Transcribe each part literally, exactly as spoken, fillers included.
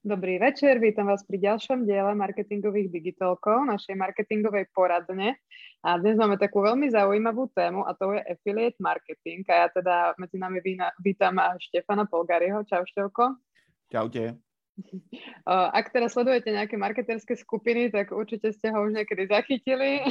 Dobrý večer, vítam vás pri ďalšom diele marketingových digitalkov, našej marketingovej poradne. A dnes máme takú veľmi zaujímavú tému a to je affiliate marketing. A ja teda medzi nami vítam Štefana Polgariho. Čau, Števko. Čaute. Ak teraz sledujete nejaké marketerské skupiny, tak určite ste ho už niekedy zachytili.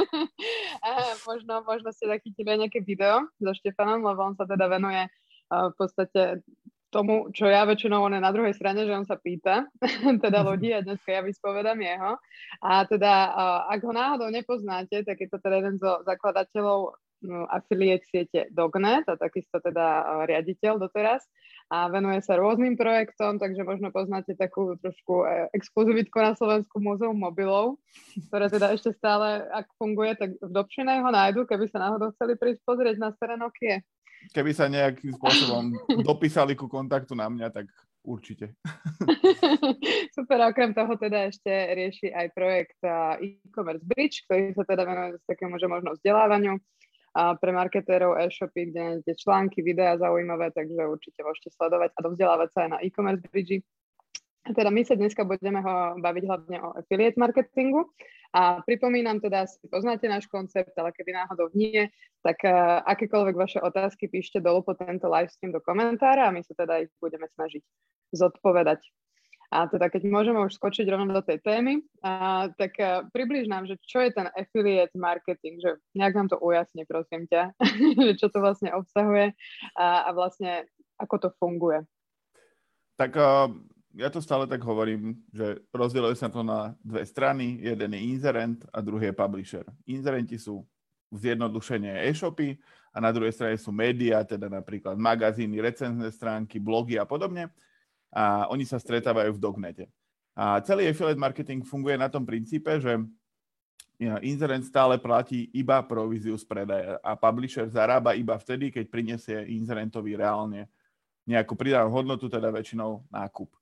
A možno, možno ste zachytili aj nejaké video so Štefanom, lebo on sa teda venuje v podstate tomu, čo ja väčšinou on je na druhej strane, že on sa pýta, teda ľudí a dneska ja vyspovedám jeho. A teda, ak ho náhodou nepoznáte, tak je to teda jeden zo zakladateľov no, affiliate siete Dognet a takisto teda riaditeľ doteraz a venuje sa rôznym projektom, takže možno poznáte takú trošku exkluzivitku na Slovensku Múzeum mobilov, ktoré teda ešte stále, ak funguje, tak v Dobšinej ho nájdu, keby sa náhodou chceli prísť pozrieť na staré Nokie. Keby sa nejakým spôsobom dopísali ku kontaktu na mňa, tak určite. Super, okrem toho teda ešte rieši aj projekt e-commerce bridge, ktorý sa teda venuje takému, že možno vzdelávaniu a pre marketérov e-shopy, kde nájdete články, videá zaujímavé, takže určite môžete sledovať a dovzdelávať sa aj na e-commerce bridge. A teda my sa dneska budeme ho baviť hlavne o affiliate marketingu. A pripomínam teda, si poznáte náš koncept, ale keby náhodou nie, tak uh, akékoľvek vaše otázky píšte dolu po tento livestream do komentára a my sa teda ich budeme snažiť zodpovedať. A teda keď môžeme už skočiť rovno do tej témy, uh, tak uh, približ nám, že čo je ten affiliate marketing, že nejak nám to ujasni, prosím ťa, že čo to vlastne obsahuje a, a vlastne ako to funguje. Tak... Uh... Ja to stále tak hovorím, že rozdieluje sa to na dve strany. Jeden je inzerent a druhý je publisher. Inzerenti sú zjednodušenie e-shopy a na druhej strane sú médiá, teda napríklad magazíny, recenzné stránky, blogy a podobne. A oni sa stretávajú v Dognete. A celý affiliate marketing funguje na tom princípe, že inzerent stále platí iba províziu z predaja a publisher zarába iba vtedy, keď prinesie inzerentovi reálne nejakú pridanú hodnotu, teda väčšinou nákup.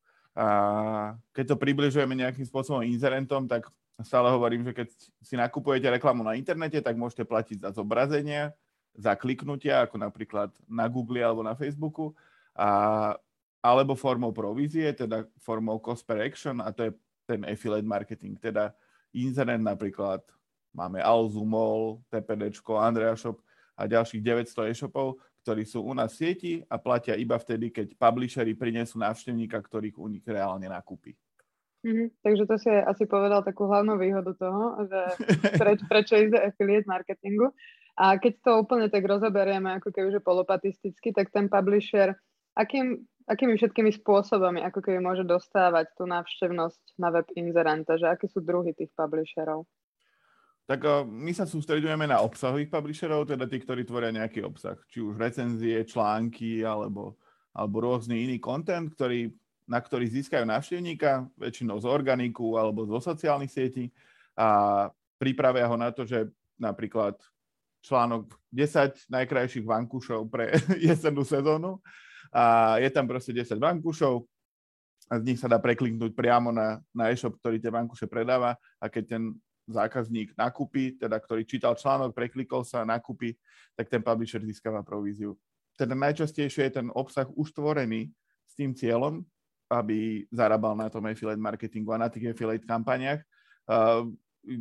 A keď to približujeme nejakým spôsobom inzerentom, tak stále hovorím, že keď si nakupujete reklamu na internete, tak môžete platiť za zobrazenia, za kliknutia, ako napríklad na Google alebo na Facebooku, a, alebo formou provízie, teda formou cost per action, a to je ten affiliate marketing. Teda inzerent napríklad máme Alzu, MOL, TPDčko, Andrea Shop a ďalších deväťsto e-shopov, ktorí sú u nás v sieti a platia iba vtedy, keď publisheri prinesú návštevníka, ktorých u nich reálne nakúpi. Mm-hmm. Takže to si asi povedal takú hlavnú výhodu toho, že preč, prečo ísť do affiliate marketingu. A keď to úplne tak rozoberieme, ako keby že polopatisticky, tak ten publisher, akým, akými všetkými spôsobami, ako keby môže dostávať tú návštevnosť na web inzerenta, že aké sú druhy tých publisherov? Tak my sa sústreďujeme na obsahových publisherov, teda tí, ktorí tvoria nejaký obsah. Či už recenzie, články, alebo, alebo rôzny iný content, ktorý, na ktorý získajú návštevníka, väčšinou z organiku alebo zo sociálnych sietí a pripravia ho na to, že napríklad článok desať najkrajších vankúšov pre jesennú sezónu a je tam proste desať vankúšov a z nich sa dá prekliknúť priamo na, na e-shop, ktorý tie vankúše predáva a keď ten zákazník nakúpi, teda ktorý čítal článok, preklikol sa, nakúpi, tak ten publisher získava províziu. Teda najčastejšie je ten obsah už tvorený s tým cieľom, aby zarábal na tom affiliate marketingu a na tých affiliate kampaniach. Uh,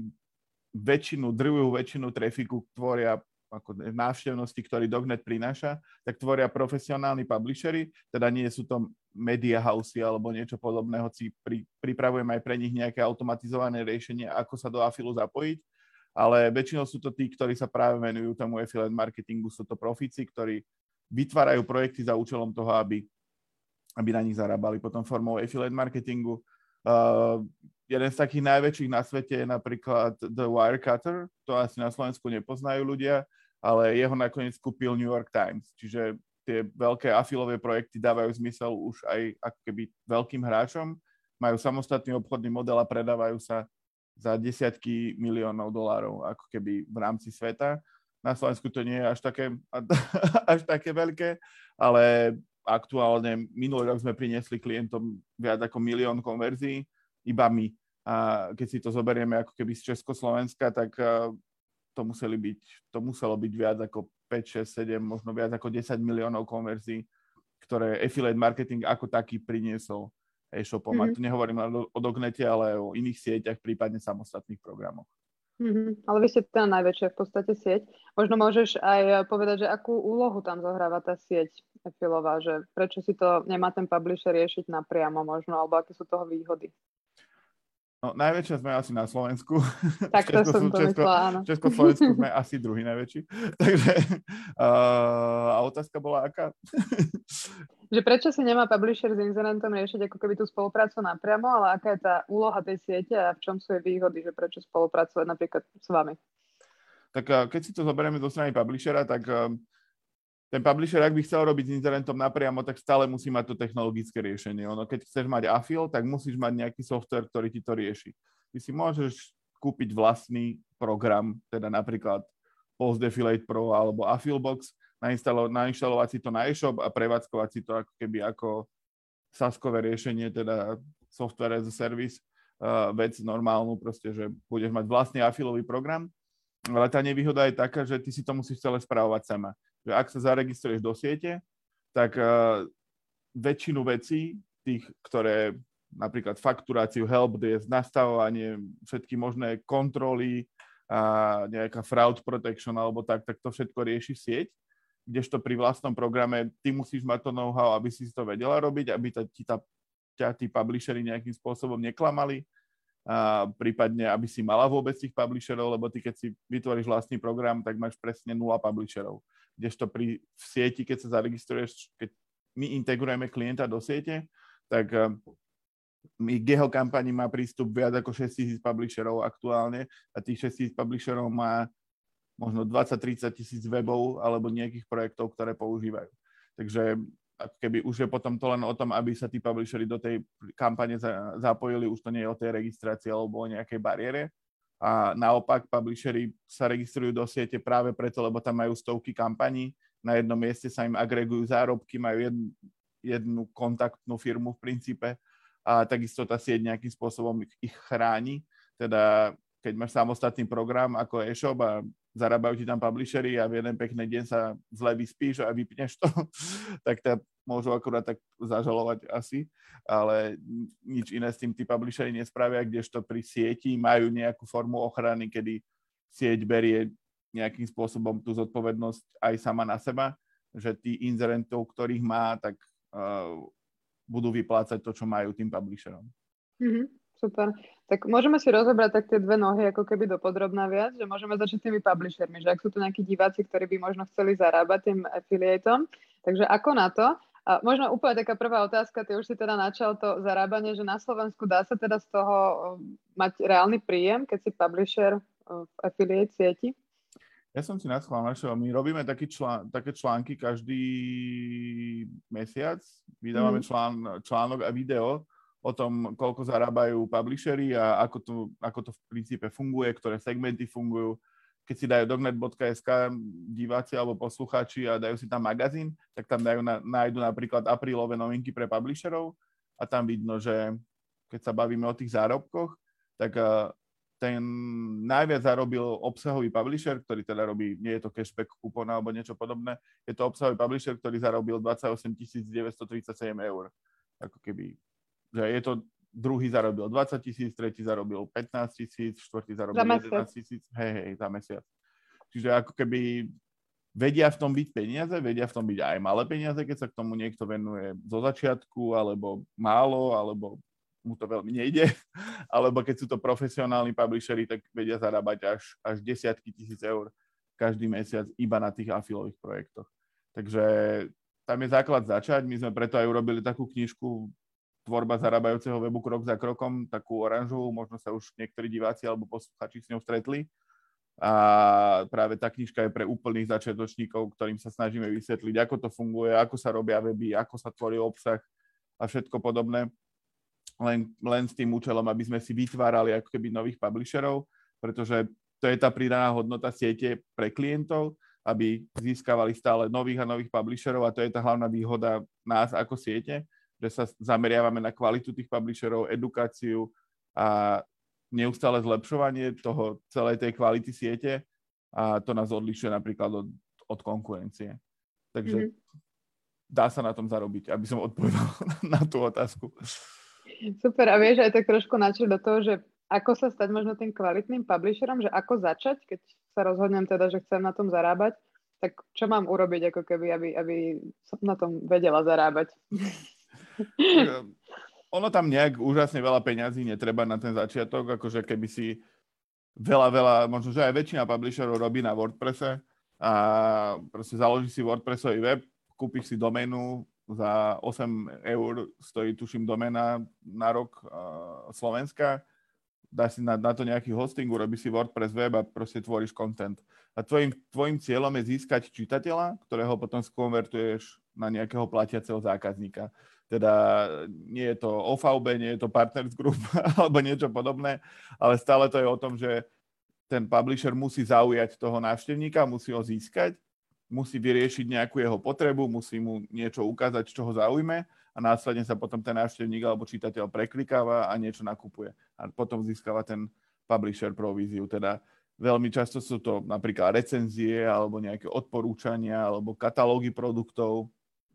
väčšinu, drvivú väčšinu trafiku tvoria ako návštevnosti, ktorý Dognet prináša, tak tvoria profesionálni publishery, teda nie sú to media housey alebo niečo podobné, hoci pri, pripravujeme aj pre nich nejaké automatizované riešenie, ako sa do afilu zapojiť, ale väčšinou sú to tí, ktorí sa práve venujú tomu affiliate marketingu, sú to profíci, ktorí vytvárajú projekty za účelom toho, aby, aby na nich zarábali potom formou affiliate marketingu. Uh, jeden z takých najväčších na svete je napríklad The Wirecutter, to asi na Slovensku nepoznajú ľudia, ale jeho nakoniec kúpil New York Times, čiže tie veľké afilové projekty dávajú zmysel už aj ako keby veľkým hráčom, majú samostatný obchodný model a predávajú sa za desiatky miliónov dolárov ako keby v rámci sveta. Na Slovensku to nie je až také, až také veľké, ale aktuálne minulý rok sme priniesli klientom viac ako milión konverzií, iba my. A keď si to zoberieme ako keby z Československa, tak to, museli byť, to muselo byť viac ako päť, šesť, sedem, možno viac ako desať miliónov konverzií, ktoré affiliate marketing ako taký priniesol e-shopom. Mm-hmm. A tu nehovorím len o Dognete, ale o iných sieťach, prípadne samostatných programoch. Mm-hmm. Ale vy ste teda najväčšia v podstate sieť. Možno môžeš aj povedať, že akú úlohu tam zohráva tá sieť e-filová, že prečo si to nemá ten publisher riešiť napriamo možno, alebo aké sú toho výhody? No, najväčšia sme asi na Slovensku. Tak to som to Česko, myslela, áno. V Československu sme asi druhý najväčší. Takže uh, a otázka bola aká? Že prečo si nemá publisher s inzerentom riešiť ako keby tú spoluprácu napriamo, ale aká je tá úloha tej siete a v čom sú jej výhody, že prečo spolupracovať napríklad s vami? Tak uh, keď si to zoberieme zo strany publishera, tak uh, ten publisher, ak by chcel robiť s inzerentom napriamo, tak stále musí mať to technologické riešenie. Ono, keď chceš mať afil, tak musíš mať nejaký software, ktorý ti to rieši. Ty si môžeš kúpiť vlastný program, teda napríklad Post Affiliate Pro alebo Affilbox, nainštalo- nainštalovať si to na e-shop a prevádzkovať si to ako keby ako SaaS-kové riešenie, teda software as a service, uh, vec normálnu, proste, že budeš mať vlastný afilový program, ale tá nevýhoda je taká, že ty si to musíš celé správovať sama. Že ak sa zaregistruješ do siete, tak uh, väčšinu vecí, tých, ktoré napríklad fakturáciu, helpdesk, nastavovanie, všetky možné kontroly a nejaká fraud protection alebo tak, tak to všetko rieši sieť, kdežto pri vlastnom programe ty musíš mať to know-how, aby si to vedela robiť, aby ta, ti tá, ťa tí publishery nejakým spôsobom neklamali, a prípadne, aby si mala vôbec tých publisherov, lebo ty, keď si vytvoríš vlastný program, tak máš presne nula publisherov. Kdežto pri v sieti, keď sa zaregistruješ, keď my integrujeme klienta do siete, tak my k jeho kampani má prístup viac ako šesťtisíc publisherov aktuálne a tých šesťtisíc publisherov má možno dvadsať tridsať tisíc webov alebo nejakých projektov, ktoré používajú. Takže ako keby už je potom to len o tom, aby sa tí publisheri do tej kampane za, zapojili, už to nie je o tej registrácii alebo o nejakej bariére. A naopak publisheri sa registrujú do siete práve preto, lebo tam majú stovky kampaní, na jednom mieste sa im agregujú zárobky, majú jednu, jednu kontaktnú firmu v princípe a takisto tá sieť nejakým spôsobom ich chráni. Teda keď máš samostatný program ako e-shop a zarábajú ti tam publishery a v jeden pekný deň sa zle vyspíš a vypneš to, tak to môžu akurát tak zažalovať asi, ale nič iné s tým tí publishery nespravia, kdežto pri sieti majú nejakú formu ochrany, kedy sieť berie nejakým spôsobom tú zodpovednosť aj sama na seba, že tí inzerentov, ktorých má, tak uh, budú vyplácať to, čo majú tým publisherom. Mm-hmm. Super. Tak môžeme si rozobrať tak tie dve nohy ako keby dopodrobná viac, že môžeme začať tými publishermi, že ak sú tu nejakí diváci, ktorí by možno chceli zarábať tým affiliateom, takže ako na to? A možno úplne taká prvá otázka, ty už si teda načal to zarábanie, že na Slovensku dá sa teda z toho mať reálny príjem, keď si publisher v affiliate sieti? Ja som si naschvál našiel, my robíme taký člán, také články každý mesiac, vydávame mm. člán, článok a video o tom, koľko zarábajú publishery a ako to, ako to v princípe funguje, ktoré segmenty fungujú. Keď si dajú dognet bodka es ká diváci alebo poslucháči a dajú si tam magazín, tak tam dajú na, nájdu napríklad aprílové novinky pre publisherov a tam vidno, že keď sa bavíme o tých zárobkoch, tak ten najviac zarobil obsahový publisher, ktorý teda robí, nie je to cashback kupón alebo niečo podobné, je to obsahový publisher, ktorý zarobil dvadsaťosem tisíc deväťstotridsaťsedem eur. Ako keby že je to druhý zarobil dvadsať tisíc, tretí zarobil pätnásť tisíc, štvrtý zarobil jedenásť tisíc, hej, hej, za mesiac. Čiže ako keby vedia v tom byť peniaze, vedia v tom byť aj malé peniaze, keď sa k tomu niekto venuje zo začiatku, alebo málo, alebo mu to veľmi nejde, alebo keď sú to profesionálni publisheri, tak vedia zarábať až, až desiatky tisíc eur každý mesiac iba na tých afilových projektoch. Takže tam je základ začať, my sme preto aj urobili takú knižku Tvorba zarábajúceho webu krok za krokom, takú oranžovú, možno sa už niektorí diváci alebo posluchači s ňou stretli. A práve tá knižka je pre úplných začiatočníkov, ktorým sa snažíme vysvetliť, ako to funguje, ako sa robia weby, ako sa tvorí obsah a všetko podobné. Len, len s tým účelom, aby sme si vytvárali ako keby nových publisherov, pretože to je tá pridaná hodnota siete pre klientov, aby získavali stále nových a nových publisherov a to je tá hlavná výhoda nás ako siete, že sa zameriavame na kvalitu tých publisherov, edukáciu a neustále zlepšovanie toho celej tej kvality siete a to nás odlišuje napríklad od, od konkurencie. Takže mm-hmm. dá sa na tom zarobiť, aby som odpovedal na tú otázku. Super, a vieš aj tak trošku načať do toho, že ako sa stať možno tým kvalitným publisherom, že ako začať, keď sa rozhodnem teda, že chcem na tom zarábať, tak čo mám urobiť, ako keby, aby, aby som na tom vedela zarábať? Ono tam nejak úžasne veľa peňazí netreba na ten začiatok, akože keby si veľa, veľa, možno, že aj väčšina publisherov robí na WordPresse a proste založíš si WordPressový web, kúpiš si doménu, za osem eur stojí, tuším, doména na rok uh, Slovenska, dáš si na, na to nejaký hosting, urobíš si WordPress web a proste tvoríš content. A tvojim, tvojim cieľom je získať čitateľa, ktorého potom skonvertuješ na nejakého platiaceho zákazníka. Teda nie je to O V B, nie je to Partners Group alebo niečo podobné, ale stále to je o tom, že ten publisher musí zaujať toho návštevníka, musí ho získať, musí vyriešiť nejakú jeho potrebu, musí mu niečo ukázať, čo ho zaujme a následne sa potom ten návštevník alebo čitateľ preklikáva a niečo nakupuje. A potom získava ten publisher províziu. Teda veľmi často sú to napríklad recenzie alebo nejaké odporúčania alebo katalógy produktov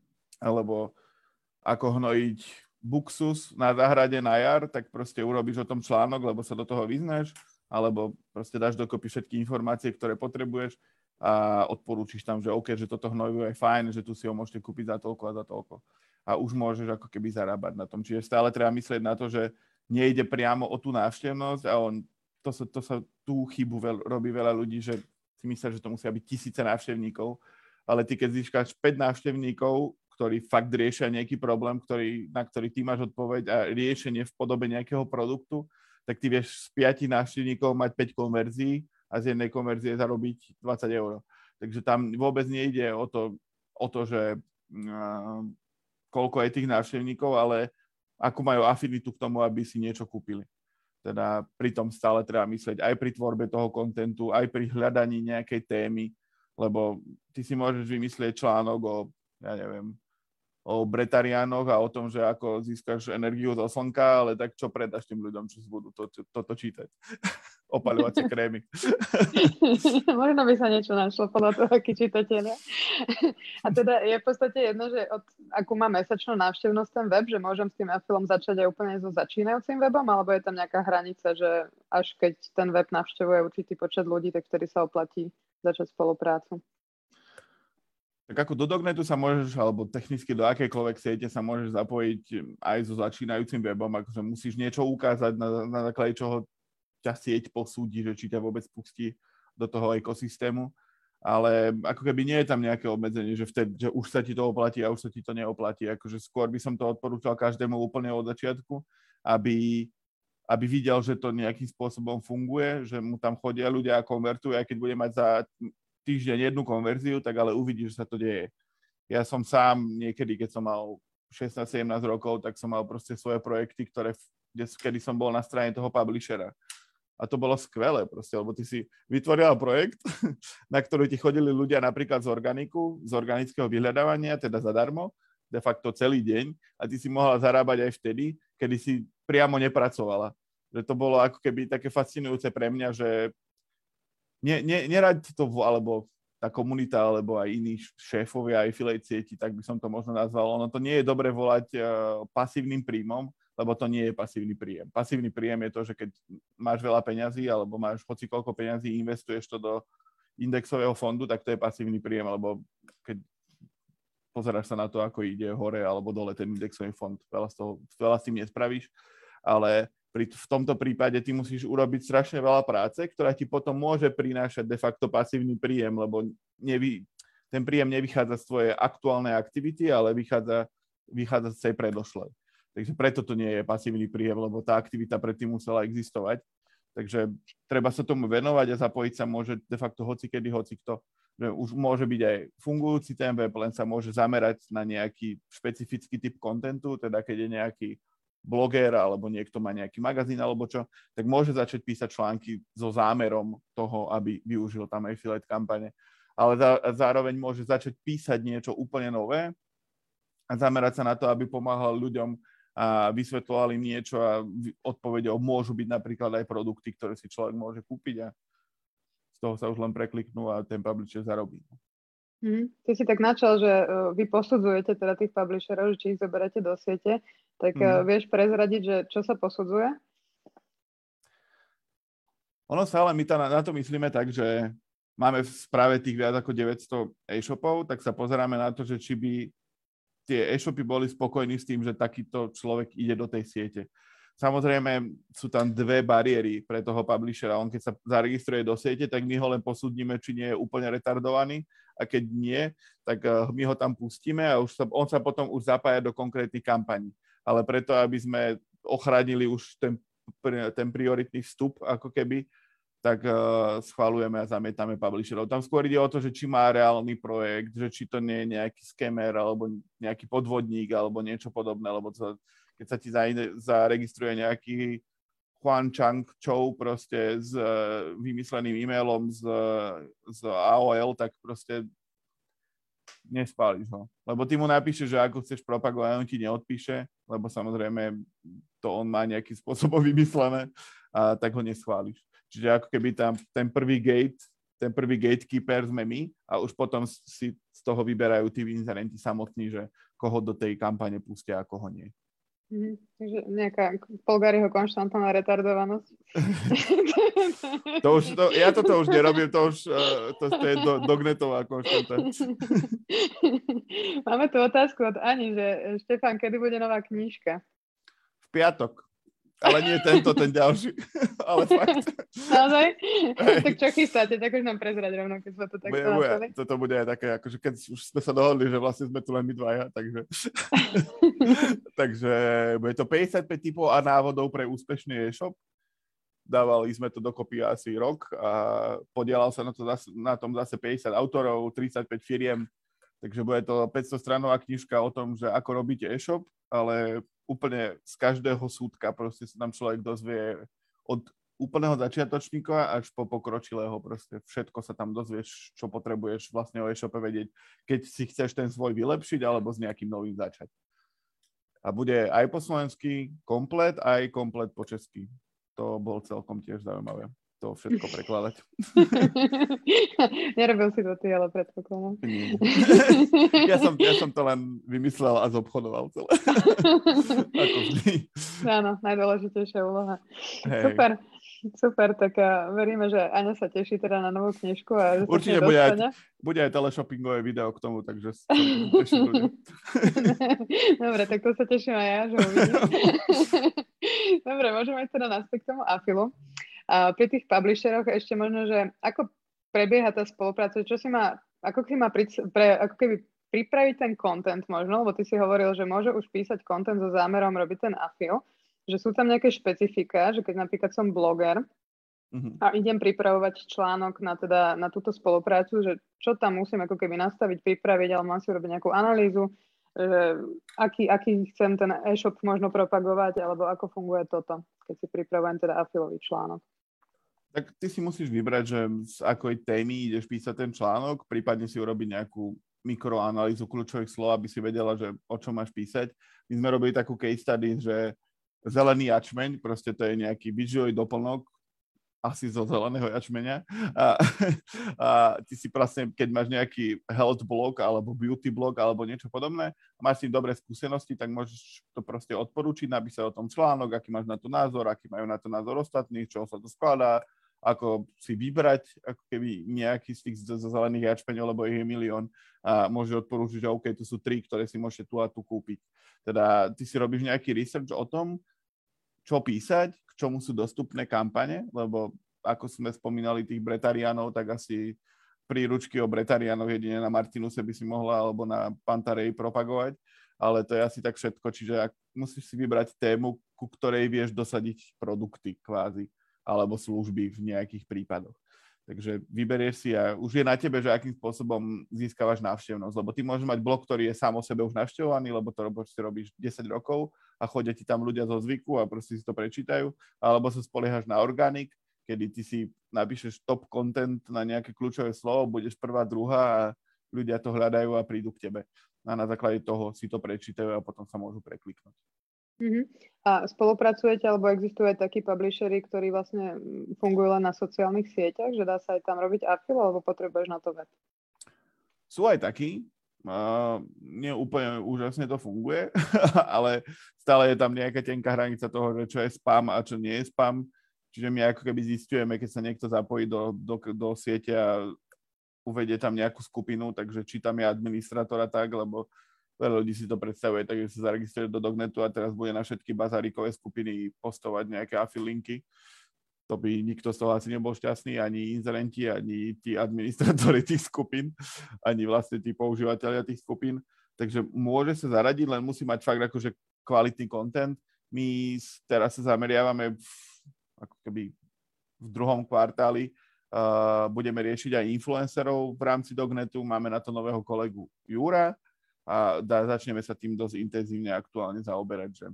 alebo ako hnojiť buksus na záhrade na jar, tak proste urobíš o tom článok, lebo sa do toho vyznáš, alebo proste dáš dokopy všetky informácie, ktoré potrebuješ a odporúčiš tam, že OK, že toto hnojivo je fajn, že tu si ho môžete kúpiť za toľko a za toľko. A už môžeš ako keby zarábať na tom. Čiže stále treba myslieť na to, že nejde priamo o tú návštevnosť a on, to sa, to sa tú chybu veľ, robí veľa ľudí, že si myslia, že to musia byť tisíce návštevníkov, ale ty keď získaš päť návštevníkov, ktorí fakt riešia nejaký problém, ktorý, na ktorý ty máš odpoveď a riešenie v podobe nejakého produktu, tak ty vieš z piatich návštevníkov mať päť konverzií a z jednej konverzie zarobiť dvadsať eur. Takže tam vôbec nejde o to, o to že uh, koľko je tých návštevníkov, ale ako majú afinitu k tomu, aby si niečo kúpili. Teda pri tom stále treba myslieť aj pri tvorbe toho kontentu, aj pri hľadaní nejakej témy, lebo ty si môžeš vymyslieť článok o, ja neviem, o bretariánoch a o tom, že ako získaš energiu zo slnka, ale tak čo predáš tým ľuďom, čo budú to, to, toto čítať? Opaľovacie krémy. Možno by sa niečo našlo podľa toho, aký čitatelia. A teda je v podstate jedno, že od, akú má mesačnú návštevnosť ten web, že môžem s tým affilom začať aj úplne so začínajúcim webom, alebo je tam nejaká hranica, že až keď ten web navštevuje určitý počet ľudí, tak vtedy sa oplatí začať spoluprácu. Tak ako do Dognetu sa môžeš, alebo technicky do akejkoľvek siete sa môžeš zapojiť aj so začínajúcim webom, akože musíš niečo ukázať, na, na základe čoho ťa sieť posúdi, že či ťa vôbec pustí do toho ekosystému. Ale ako keby nie je tam nejaké obmedzenie, že, vtedy, že už sa ti to oplatí a už sa ti to neoplatí. Akože skôr by som to odporúčal každému úplne od začiatku, aby, aby videl, že to nejakým spôsobom funguje, že mu tam chodia ľudia a konvertujú, aj keď bude mať za týždeň jednu konverziu, tak ale uvidí, že sa to deje. Ja som sám niekedy, keď som mal šestnásť sedemnásť rokov, tak som mal proste svoje projekty, ktoré, kedy som bol na strane toho publishera. A to bolo skvelé proste, lebo ty si vytvorila projekt, na ktorý ti chodili ľudia napríklad z organiku, z organického vyhľadávania, teda zadarmo, de facto celý deň, a ty si mohla zarábať aj vtedy, kedy si priamo nepracovala. Že to bolo ako keby také fascinujúce pre mňa, že Ne, ne, nerad to, alebo tá komunita, alebo aj iní šéfovia, aj affiliate sieti, tak by som to možno nazval. Ono to nie je dobre volať uh, pasívnym príjmom, lebo to nie je pasívny príjem. Pasívny príjem je to, že keď máš veľa peňazí, alebo máš hoci koľko peňazí, investuješ to do indexového fondu, tak to je pasívny príjem, alebo keď pozeráš sa na to, ako ide hore alebo dole ten indexový fond, veľa, z toho, veľa s tým nespravíš, ale Pri, v tomto prípade ty musíš urobiť strašne veľa práce, ktorá ti potom môže prinášať de facto pasívny príjem, lebo nevy, ten príjem nevychádza z tvojej aktuálnej aktivity, ale vychádza, vychádza z tej predošlej. Takže preto to nie je pasívny príjem, lebo tá aktivita predtým musela existovať. Takže treba sa tomu venovať a zapojiť sa môže de facto hocikedy, hocikto. Že už môže byť aj fungujúci ten web, len sa môže zamerať na nejaký špecifický typ kontentu, teda keď je nejaký bloger alebo niekto má nejaký magazín alebo čo, tak môže začať písať články so zámerom toho, aby využil tam affiliate kampane. Ale za, zároveň môže začať písať niečo úplne nové a zamerať sa na to, aby pomáhal ľuďom a vysvetľoval im niečo a odpovedou môžu byť napríklad aj produkty, ktoré si človek môže kúpiť a z toho sa už len prekliknú a ten publisher zarobí. Mm. Ty si tak načal, že uh, vy posudzujete teda tých publisherov, že či ich zoberete do siete, tak uh, Mm. vieš prezradiť, že čo sa posudzuje? Ono sa ale my tá, na to myslíme tak, že máme v správe tých viac ako deväťsto e-shopov, tak sa pozeráme na to, že či by tie e-shopy boli spokojní s tým, že takýto človek ide do tej siete. Samozrejme, sú tam dve bariéry pre toho publishera. On keď sa zaregistruje do siete, tak my ho len posúdime, či nie je úplne retardovaný. A keď nie, tak my ho tam pustíme a už sa, on sa potom už zapája do konkrétnych kampaní. Ale preto, aby sme ochránili už ten, ten prioritný vstup, ako keby, tak uh, schvaľujeme a zamietame publisherov. Tam skôr ide o to, že či má reálny projekt, že či to nie je nejaký scammer alebo nejaký podvodník alebo niečo podobné, lebo to, keď sa ti zaregistruje nejaký Juan Chang Chou proste s uh, vymysleným e-mailom z, z á ó el, tak proste nespáliš ho. Lebo ty mu napíšeš, že ako chceš propagovať, on ti neodpíše, lebo samozrejme to on má nejakým spôsobom vymyslené, a tak ho neschváliš. Čiže ako keby tam ten prvý gate, ten prvý gatekeeper sme my a už potom si z toho vyberajú tí inzerenti samotní, že koho do tej kampane pustia a koho nie. Mm, takže nejaká Polgáriho konštantná retardovanosť. to už, to, ja toto už nerobím, to už uh, to, to je do, dognetová konštanta. Máme tu otázku od Ani, že Štefán, kedy bude nová knižka? V piatok. Ale nie tento, ten ďalší. Ale fakt. Naozaj? Tak čo chystáte? Tak už nám prezrať rovno, keď sme to takto načali. Toto bude aj také, akože keď už sme sa dohodli, že vlastne sme tu len my dvaja, takže... takže bude to päťdesiatpäť tipov a návodov pre úspešný e-shop. Dávali sme to dokopy asi rok a podielal sa na, to zase, na tom zase päťdesiat autorov, tridsaťpäť firiem. Takže bude to päťstostranová knižka o tom, že ako robíte e-shop, ale úplne z každého súdka proste sa tam človek dozvie od úplného začiatočníka až po pokročilého proste. Všetko sa tam dozvieš, čo potrebuješ vlastne o e-shope vedieť, keď si chceš ten svoj vylepšiť alebo s nejakým novým začať. A bude aj po slovensky komplet, aj komplet po česky. To bol celkom tiež zaujímavé. To všetko prekladať. Nerobil si to ty, ale predpokladám. Ja som, ja som to len vymyslel a zobchodoval celé. Ako vždy. Áno, najdôležitejšia úloha. Hey. Super, super, tak veríme, že Aňa sa teší teda na novú knižku. A určite bude aj, bude aj teleshoppingové video k tomu, takže sa teším ľudia. Dobre, tak to sa teším aj ja, že uvidím. Dobre, môžeme ísť teda naspäť k tomu afilu. A pri tých publisheroch ešte možno, že ako prebieha tá spolupráca, čo si má, ako si má pri, pre, ako keby pripraviť ten content možno, lebo ty si hovoril, že môže už písať content so zámerom robiť ten afil, že sú tam nejaké špecifika, že keď napríklad som bloger mm-hmm. a idem pripravovať článok na, teda, na túto spoluprácu, že čo tam musím ako keby nastaviť, pripraviť, ale mám si robiť nejakú analýzu, že aký, aký chcem ten e-shop možno propagovať, alebo ako funguje toto, keď si pripravujem teda afilový článok. Tak ty si musíš vybrať, že z akoj témy ideš písať ten článok, prípadne si urobiť nejakú mikroanalýzu kľúčových slov, aby si vedela, že o čom máš písať. My sme robili takú case study, že zelený jačmeň, proste to je nejaký výživový doplnok, asi zo zeleného jačmeňa. A, a ty si vlastne, keď máš nejaký health blog alebo beauty blog alebo niečo podobné a máš s tým dobré skúsenosti, tak môžeš to proste odporúčiť, napísať o tom článok, aký máš na to názor, aký majú na to názor ostatní, čo sa to skladá, ako si vybrať ako keby nejaký z tých zelených jačmeňov, lebo ich je milión a môže odporúčiť, že OK, tu sú tri, ktoré si môžete tu a tu kúpiť. Teda ty si robíš nejaký research o tom, čo písať, k čomu sú dostupné kampane, lebo ako sme spomínali tých Bretariánov, tak asi príručky o Bretariánoch jedine na Martinuse by si mohla alebo na Pantarej propagovať, ale to je asi tak všetko, čiže ak musíš si vybrať tému, ku ktorej vieš dosadiť produkty kvázi, alebo služby v nejakých prípadoch. Takže vyberieš si a už je na tebe, že akým spôsobom získavaš návštevnosť, lebo ty môžeš mať blog, ktorý je sám o sebe už navštevovaný, lebo to proste robíš desať rokov a chodia ti tam ľudia zo zvyku a proste si to prečítajú, alebo sa spoliehaš na organik, kedy ty si napíšeš top content na nejaké kľúčové slovo, budeš prvá, druhá a ľudia to hľadajú a prídu k tebe. A na základe toho si to prečítajú a potom sa môžu prekliknúť. Uh-huh. A spolupracujete, alebo existujú aj takí publishery, ktorí vlastne fungujú len na sociálnych sieťach, že dá sa aj tam robiť afil, alebo potrebuješ na to web? sú aj takí, uh, nie úplne úžasne to funguje, ale stále je tam nejaká tenká hranica toho, že čo je spam a čo nie je spam. Čiže my ako keby zistujeme, keď sa niekto zapojí do, do, do siete a uvedie tam nejakú skupinu, takže či tam je administrátor a tak, lebo veľa ľudí si to predstavuje, takže sa zaregistruje do Dognetu a teraz bude na všetky bazárikové skupiny postovať nejaké afilinky. To by nikto z toho asi nebol šťastný, ani inzerenti, ani tí administratóri tých skupín, ani vlastne tí používateľia tých skupín. Takže môže sa zaradiť, len musí mať fakt akože kvalitný content. My teraz sa zameriavame v, ako keby v druhom kvartáli, uh, budeme riešiť aj influencerov v rámci Dognetu. Máme na to nového kolegu Jura, a dá, začneme sa tým dosť intenzívne aktuálne zaoberať, že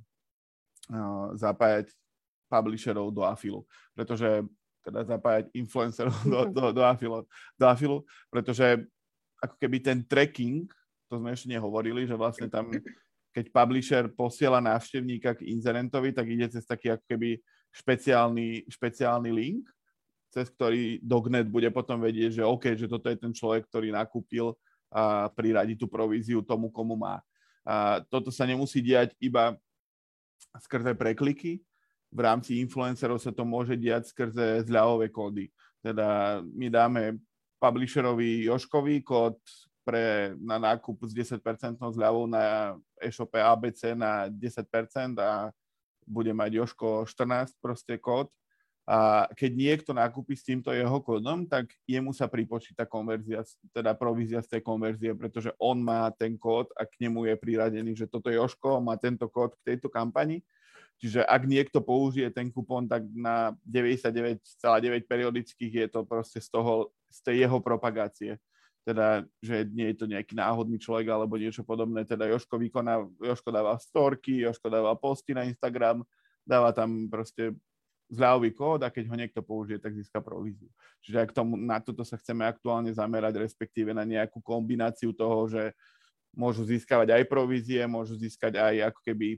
uh, zapájať publisherov do afilu, pretože teda zapájať influencerov do, do, do, afilu, do afilu, pretože ako keby ten tracking, to sme ešte nehovorili, že vlastne tam, keď publisher posiela návštevníka k inzerentovi, tak ide cez taký ako keby špeciálny, špeciálny link, cez ktorý Dognet bude potom vedieť, že OK, že toto je ten človek, ktorý nakúpil a priradi tú províziu tomu, komu má. A toto sa nemusí diať iba skrze prekliky. V rámci influencerov sa to môže diať skrze zľavové kódy. Teda my dáme publisherovi Jožkovi kód pre, na nákup s desať percent zľavou na e-shope á bé cé na desať percent a bude mať Jožko štrnásť proste kód. A keď niekto nakúpi s týmto jeho kódom, tak jemu sa pripočíta konverzia, teda provízia z tej konverzie, pretože on má ten kód a k nemu je priradený, že toto je Jožko, má tento kód k tejto kampani. Čiže ak niekto použije ten kupón, tak na deväťdesiatdeväť celá deväť periodických je to proste z toho, z tej jeho propagácie. Teda, že nie je to nejaký náhodný človek alebo niečo podobné. Teda Jožko vykoná, Jožko dáva storky, Jožko dáva posty na Instagram, dáva tam proste zľavový kód a keď ho niekto použije, tak získa províziu. Čiže ak tomu, na toto sa chceme aktuálne zamerať, respektíve na nejakú kombináciu toho, že môžu získavať aj provízie, môžu získať aj ako keby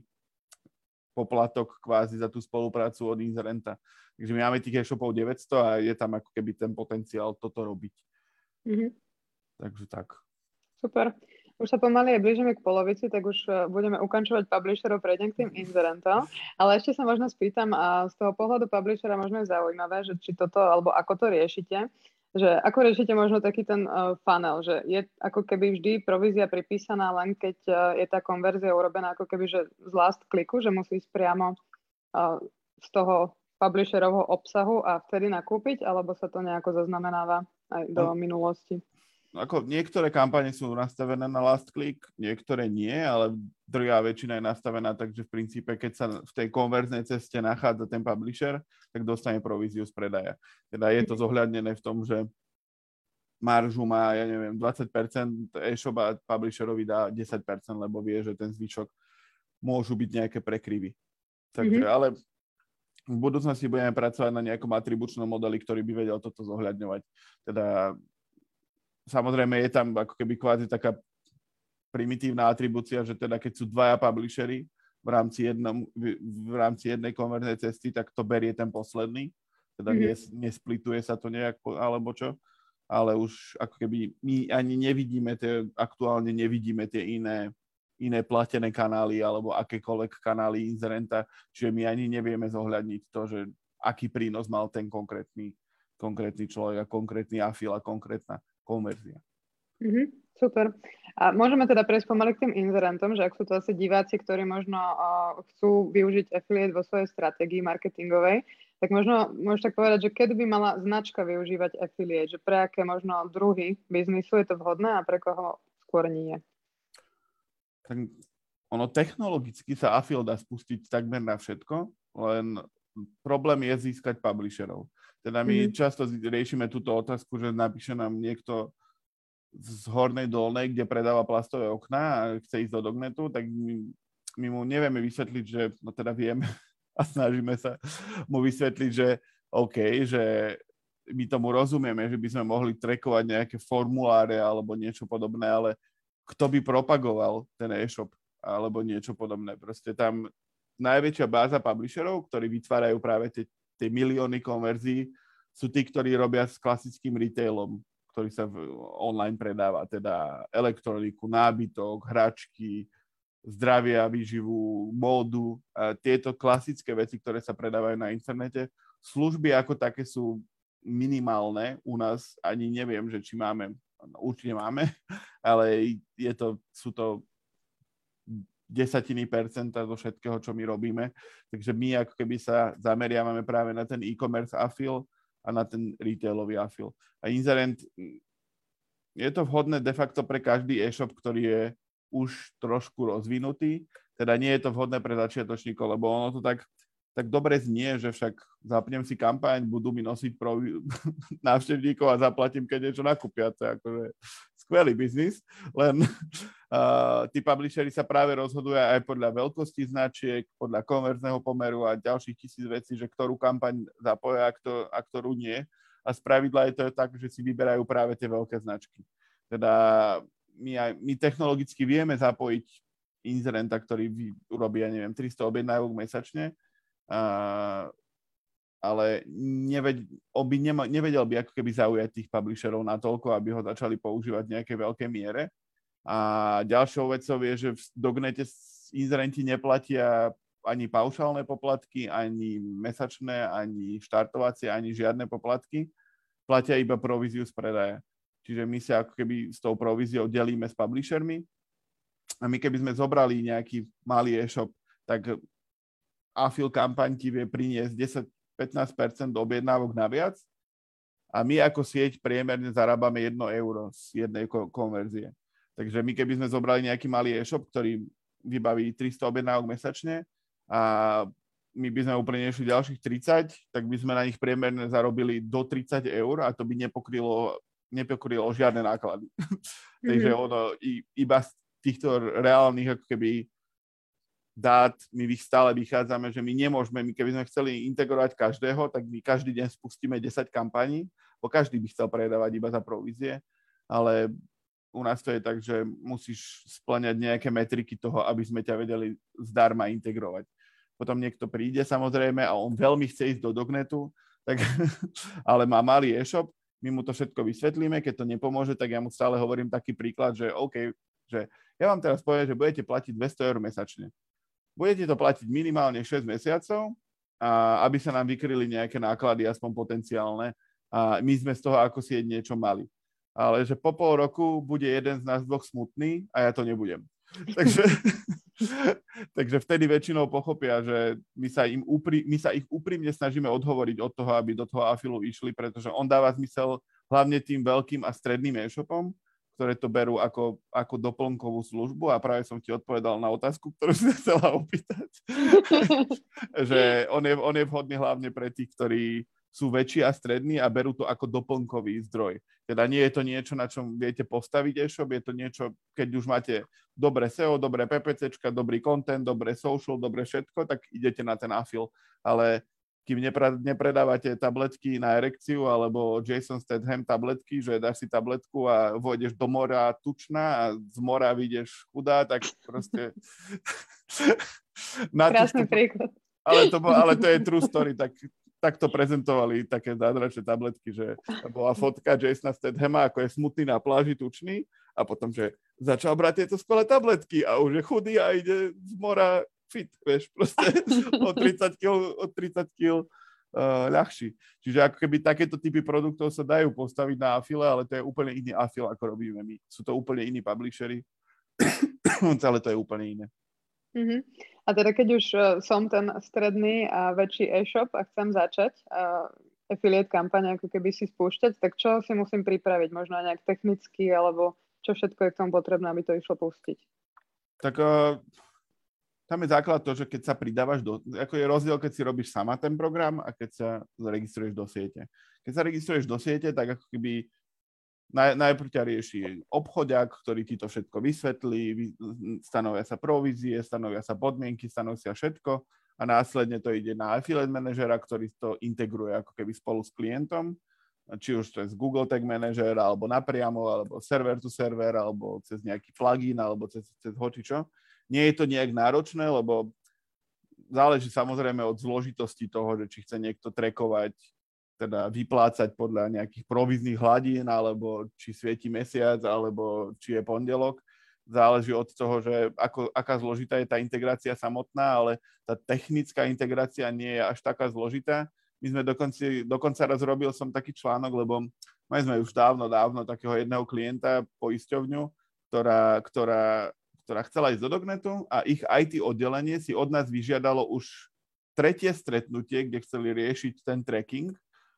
poplatok kvázi za tú spoluprácu od inzerenta. Takže my máme tých e-shopov deväťsto a je tam ako keby ten potenciál toto robiť. Mm-hmm. Takže tak. Super. Už sa pomaly aj blížime k polovici, tak už budeme ukončovať publisherov, prejdem k tým inzerentom. Ale ešte sa možno spýtam, a z toho pohľadu publishera možno je zaujímavé, že či toto, alebo ako to riešite, že ako riešite možno taký ten uh, funnel, že je ako keby vždy provízia pripísaná len keď uh, je tá konverzia urobená ako keby, že z last kliku, že musí ísť priamo uh, z toho publisherovho obsahu a vtedy nakúpiť, alebo sa to nejako zaznamenáva aj do no. minulosti? Ako niektoré kampane sú nastavené na last click, niektoré nie, ale drvivá väčšina je nastavená, takže v princípe, keď sa v tej konverznej ceste nachádza ten publisher, tak dostane províziu z predaja. Teda je to zohľadnené v tom, že maržu má, ja neviem, dvadsať percent, e-shop a publisherovi dá desať percent, lebo vie, že ten zvyšok môžu byť nejaké prekryvy. Takže, mm-hmm. ale v budúcnosti budeme pracovať na nejakom atribučnom modeli, ktorý by vedel toto zohľadňovať. Teda samozrejme je tam ako keby kvázi taká primitívna atribúcia, že teda keď sú dvaja publishery v rámci, jednom, v rámci jednej konverznej cesty, tak to berie ten posledný. Teda mm-hmm. nesplituje sa to nejak, alebo čo. Ale už ako keby my ani nevidíme tie, aktuálne nevidíme tie iné, iné platené kanály alebo akékoľvek kanály inzerenta, čiže my ani nevieme zohľadniť to, že aký prínos mal ten konkrétny, konkrétny človek a konkrétny afil a konkrétna konverzia. Mm-hmm, super. A môžeme teda prejsť pomaly k tým inzerentom, že ak sú to asi diváci, ktorí možno uh, chcú využiť affiliate vo svojej stratégii marketingovej, tak možno môžeš tak povedať, že kedy by mala značka využívať affiliate, že pre aké možno druhy biznisu je to vhodné a pre koho skôr nie? Tak ono technologicky sa affiliate dá spustiť takmer na všetko, len problém je získať publisherov. Teda my mm. často riešime túto otázku, že napíše nám niekto z Hornej Dolnej, kde predáva plastové okná a chce ísť do Dognetu, tak my, my mu nevieme vysvetliť, že, no teda vieme a snažíme sa mu vysvetliť, že OK, že my tomu rozumieme, že by sme mohli trackovať nejaké formuláre alebo niečo podobné, ale kto by propagoval ten e-shop alebo niečo podobné. Proste tam najväčšia báza publisherov, ktorí vytvárajú práve tie, tie milióny konverzií, sú tí, ktorí robia s klasickým retailom, ktorý sa v, online predáva, teda elektroniku, nábytok, hračky, zdravie a výživu, módu, a tieto klasické veci, ktoré sa predávajú na internete. Služby ako také sú minimálne u nás, ani neviem, že či máme, určite máme, ale je to, sú to desatiny percenta zo všetkého, čo my robíme. Takže my ako keby sa zameriavame práve na ten e-commerce afil a na ten retailový afil. A Inzerent, je to vhodné de facto pre každý e-shop, ktorý je už trošku rozvinutý, teda nie je to vhodné pre začiatočníkov, lebo ono to tak, tak dobre znie, že však zapnem si kampaň, budú mi nosiť provi- návštevníkov a zaplatím, keď niečo nakúpia. To je akože skvelý biznis, len uh, tí publisheri sa práve rozhodujú aj podľa veľkosti značiek, podľa konverzného pomeru a ďalších tisíc vecí, že ktorú kampaň zapoja a, kto, a ktorú nie. A spravidla je to tak, že si vyberajú práve tie veľké značky. Teda My, aj, my technologicky vieme zapojiť inzerenta, ktorý urobí, ja neviem, tristo objednávok mesačne, a, ale neved, by nema, nevedel by ako keby zaujať tých publisherov natoľko, aby ho začali používať v nejakej veľkej miere. A ďalšou vecou je, že v Dognete inzerenti neplatia ani paušálne poplatky, ani mesačné, ani štartovacie, ani žiadne poplatky. Platia iba províziu z predaja. Čiže my sa ako keby s tou províziou delíme s publishermi a my keby sme zobrali nejaký malý e-shop, tak afil kampaň ti vie priniesť desať až pätnásť percent objednávok naviac a my ako sieť priemerne zarábame jedno euro z jednej konverzie. Takže my keby sme zobrali nejaký malý e-shop, ktorý vybaví tristo objednávok mesačne a my by sme úplne nešli ďalších tridsať, tak by sme na nich priemerne zarobili do tridsať eur a to by nepokrylo nepokrylo žiadne náklady. Mm-hmm. Takže ono, iba z týchto reálnych ako keby dát, my ich stále vychádzame, že my nemôžeme, my keby sme chceli integrovať každého, tak my každý deň spustíme desať kampaní, bo každý by chcel predávať iba za provízie, ale u nás to je tak, že musíš spĺňať nejaké metriky toho, aby sme ťa vedeli zdarma integrovať. Potom niekto príde samozrejme a on veľmi chce ísť do Dognetu, tak, ale má malý e-shop, my mu to všetko vysvetlíme, keď to nepomôže, tak ja mu stále hovorím taký príklad, že OK, že ja vám teraz poviem, že budete platiť dvesto eur mesačne. Budete to platiť minimálne šesť mesiacov, a aby sa nám vykryli nejaké náklady, aspoň potenciálne, a my sme z toho ako sieť niečo mali. Ale že po pol roku bude jeden z nás dvoch smutný a ja to nebudem. Takže, takže vtedy väčšinou pochopia, že my sa, im uprí, my sa ich úprimne snažíme odhovoriť od toho, aby do toho afilu išli, pretože on dáva zmysel hlavne tým veľkým a stredným e-shopom, ktoré to berú ako, ako doplnkovú službu a práve som ti odpovedal na otázku, ktorú si chcela opýtať. Že on je, on je vhodný hlavne pre tých, ktorí sú väčší a strední a berú to ako doplnkový zdroj. Teda nie je to niečo, na čom viete postaviť e-shop, je to niečo, keď už máte dobré es e o, dobré PPCčka, dobrý content, dobré social, dobré všetko, tak idete na ten afil. Ale kým nepredávate tabletky na erekciu alebo Jason Statham tabletky, že dáš si tabletku a vôjdeš do mora tučná a z mora vyjdeš chudá, tak proste... Krásny príklad. Ale to, ale to je true story, tak... tak to prezentovali také zázračné tabletky, že bola fotka Jasona Stathama, ako je smutný na pláži, tučný, a potom, že začal brať tieto skvelé tabletky a už je chudý a ide z mora fit, vieš, proste o tridsať kilogramov, o tridsať kilogramov uh, ľahší. Čiže ako keby takéto typy produktov sa dajú postaviť na afile, ale to je úplne iný afil, ako robíme my. Sú to úplne iní publishery, ale to je úplne iné. Uh-huh. A teda keď už uh, som ten stredný a väčší e-shop a chcem začať uh, affiliate kampaň ako keby si spúšťať, tak čo si musím pripraviť? Možno nejak technicky, alebo čo všetko je k tomu potrebné, aby to išlo pustiť? Tak uh, tam je základ to, že keď sa pridávaš do... Ako je rozdiel, keď si robíš sama ten program a keď sa registruješ do siete. Keď sa registruješ do siete, tak ako keby Naj, najprv ťa rieši obchodiak, ktorý ti to všetko vysvetlí, stanovia sa provízie, stanovia sa podmienky, stanovia všetko a následne to ide na affiliate manažera, ktorý to integruje ako keby spolu s klientom, či už to je z Google Tag Manager, alebo napriamo, alebo server to server, alebo cez nejaký plugin, alebo cez, cez hočičo. Nie je to nejak náročné, lebo záleží samozrejme od zložitosti toho, že či chce niekto trackovať teda vyplácať podľa nejakých províznych hladín, alebo či svieti mesiac, alebo či je pondelok. Záleží od toho, že ako, aká zložitá je tá integrácia samotná, ale tá technická integrácia nie je až taká zložitá. My sme dokonca, dokonca raz robil som taký článok, lebo mali sme už dávno, dávno takého jedného klienta, poisťovňu, ktorá, ktorá, ktorá chcela ísť do Dognetu a ich í té oddelenie si od nás vyžiadalo už tretie stretnutie, kde chceli riešiť ten tracking.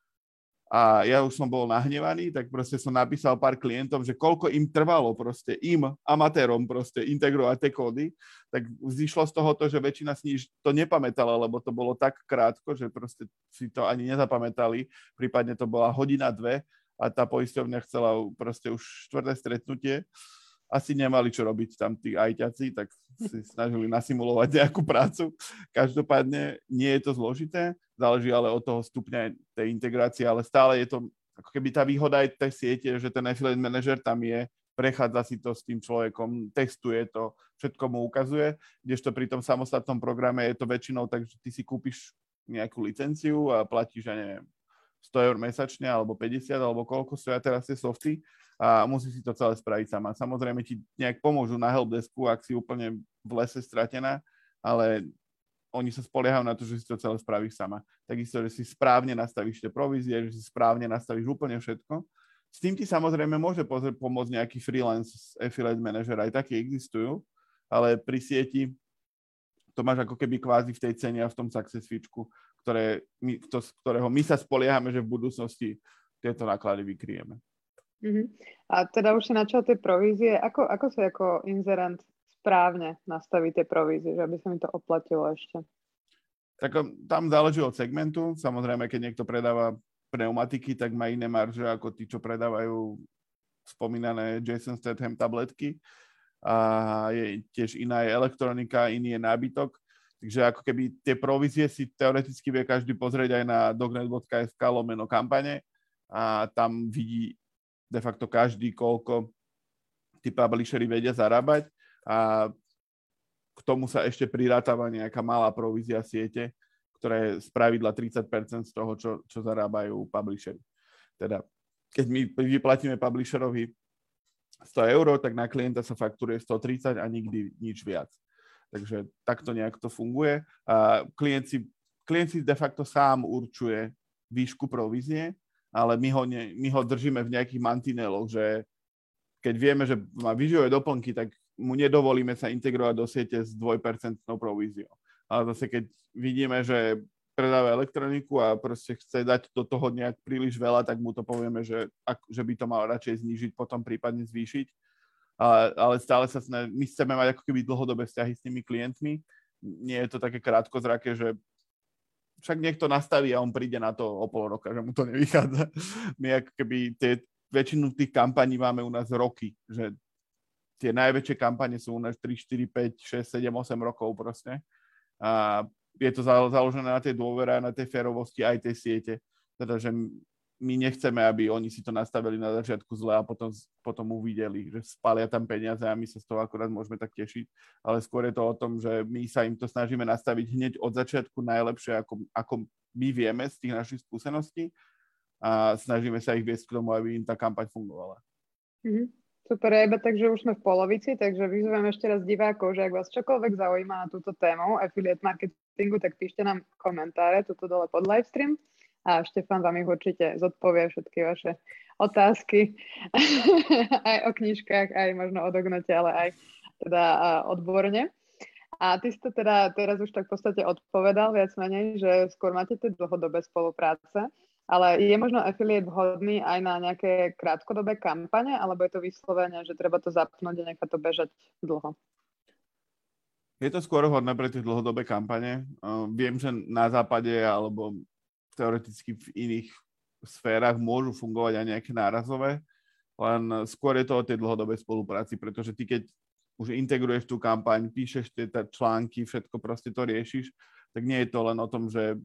A ja už som bol nahnevaný, tak proste som napísal pár klientom, že koľko im trvalo proste, im, amatérom proste integrovať tie kódy, tak zišlo z toho to, že väčšina z nich to nepamätala, lebo to bolo tak krátko, že proste si to ani nezapamätali, prípadne to bola hodina, dve a tá poisťovňa chcela proste už štvrté stretnutie. Asi nemali čo robiť tam tí ajťaci, tak si snažili nasimulovať nejakú prácu. Každopádne nie je to zložité, záleží ale od toho stupňa tej integrácie, ale stále je to ako keby tá výhoda aj tej siete, že ten affiliate manager tam je, prechádza si to s tým človekom, testuje to, všetko mu ukazuje, kdežto pri tom samostatnom programe je to väčšinou tak, že ty si kúpiš nejakú licenciu a platíš, ja neviem, sto eur mesačne, alebo päťdesiat, alebo koľko stoja teraz tie softy a musí si to celé spraviť sama. Samozrejme ti nejak pomôžu na helpdesku, ak si úplne v lese stratená, ale oni sa spoliehajú na to, že si to celé spravíš sama. Takisto, že si správne nastavíš tie provízie, že si správne nastavíš úplne všetko. S tým ti samozrejme môže pomôcť nejaký freelance affiliate manager, aj také existujú, ale pri sieti to máš ako keby kvázi v tej cene a v tom success feečku, ktoré my, to, z ktorého my sa spoliehame, že v budúcnosti tieto náklady vykryjeme. Uh-huh. A teda už si načal tie provízie. Ako, ako sa ako inzerent správne nastaví tie provízie, že aby sa mi to oplatilo ešte? Tak tam záleží od segmentu. Samozrejme, keď niekto predáva pneumatiky, tak má iné marže ako tí, čo predávajú spomínané Jason Statham tabletky. A je tiež iná je elektronika, iný je nábytok. Takže ako keby tie provízie si teoreticky vie každý pozrieť aj na dognet bodka es ká lomeno kampane a tam vidí de facto každý, koľko tí publisheri vedia zarábať a k tomu sa ešte prirátava nejaká malá provízia siete, ktorá je spravidla tridsať percent z toho, čo, čo zarábajú publisheri. Teda, keď my vyplatíme publisherovi sto eur, tak na klienta sa fakturuje sto tridsať a nikdy nič viac. Takže takto nejak to funguje. A klient si, klient si de facto sám určuje výšku provízie, ale my ho, ne, my ho držíme v nejakých mantineloch, že keď vieme, že má výživové doplnky, tak mu nedovolíme sa integrovať do siete s dvojpercentnou províziou. Ale zase keď vidíme, že predáva elektroniku a proste chce dať do toho nejak príliš veľa, tak mu to povieme, že, ak, že by to mal radšej znížiť, potom prípadne zvýšiť. Ale, ale stále sa sne, my chceme mať ako keby dlhodobé vzťahy s tými klientmi. Nie je to také krátkozraké, že však niekto nastaví a on príde na to o pol roka, že mu to nevychádza. My ako keby tie, väčšinu tých kampaní máme u nás roky, že tie najväčšie kampane sú u nás tri, štyri, päť, šesť, sedem, osem rokov proste. A je to založené na tej dôvere a na tej férovosti aj tej siete. Teda, že my nechceme, aby oni si to nastavili na začiatku zle a potom, potom uvideli, že spália tam peniaze a my sa z toho akurát môžeme tak tešiť. Ale skôr je to o tom, že my sa im to snažíme nastaviť hneď od začiatku najlepšie, ako, ako my vieme z tých našich skúseností a snažíme sa ich viesť k tomu, aby im tá kampaň fungovala. Mm-hmm. Super, iba takže už sme v polovici, takže vyzvem ešte raz divákov, že ak vás čokoľvek zaujíma na túto tému affiliate marketingu, tak píšte nám komentáre tuto dole pod livestream. A Štefan vám ich určite zodpovie všetky vaše otázky aj o knižkách, aj možno o Dognete, ale aj teda odborne. A ty si to teda teraz už tak v podstate odpovedal viac menej, že skôr máte tie dlhodobé spolupráce, ale je možno affiliate vhodný aj na nejaké krátkodobé kampane, alebo je to vyslovene, že treba to zapnúť a nechať to bežať dlho? Je to skôr vhodné pre tie dlhodobé kampane. Uh, viem, že na západe alebo teoreticky v iných sférach môžu fungovať aj nejaké nárazové, len skôr je to o tej dlhodobej spolupráci, pretože ty keď už integruješ tú kampaň, píšeš tie články, všetko proste to riešiš, tak nie je to len o tom, že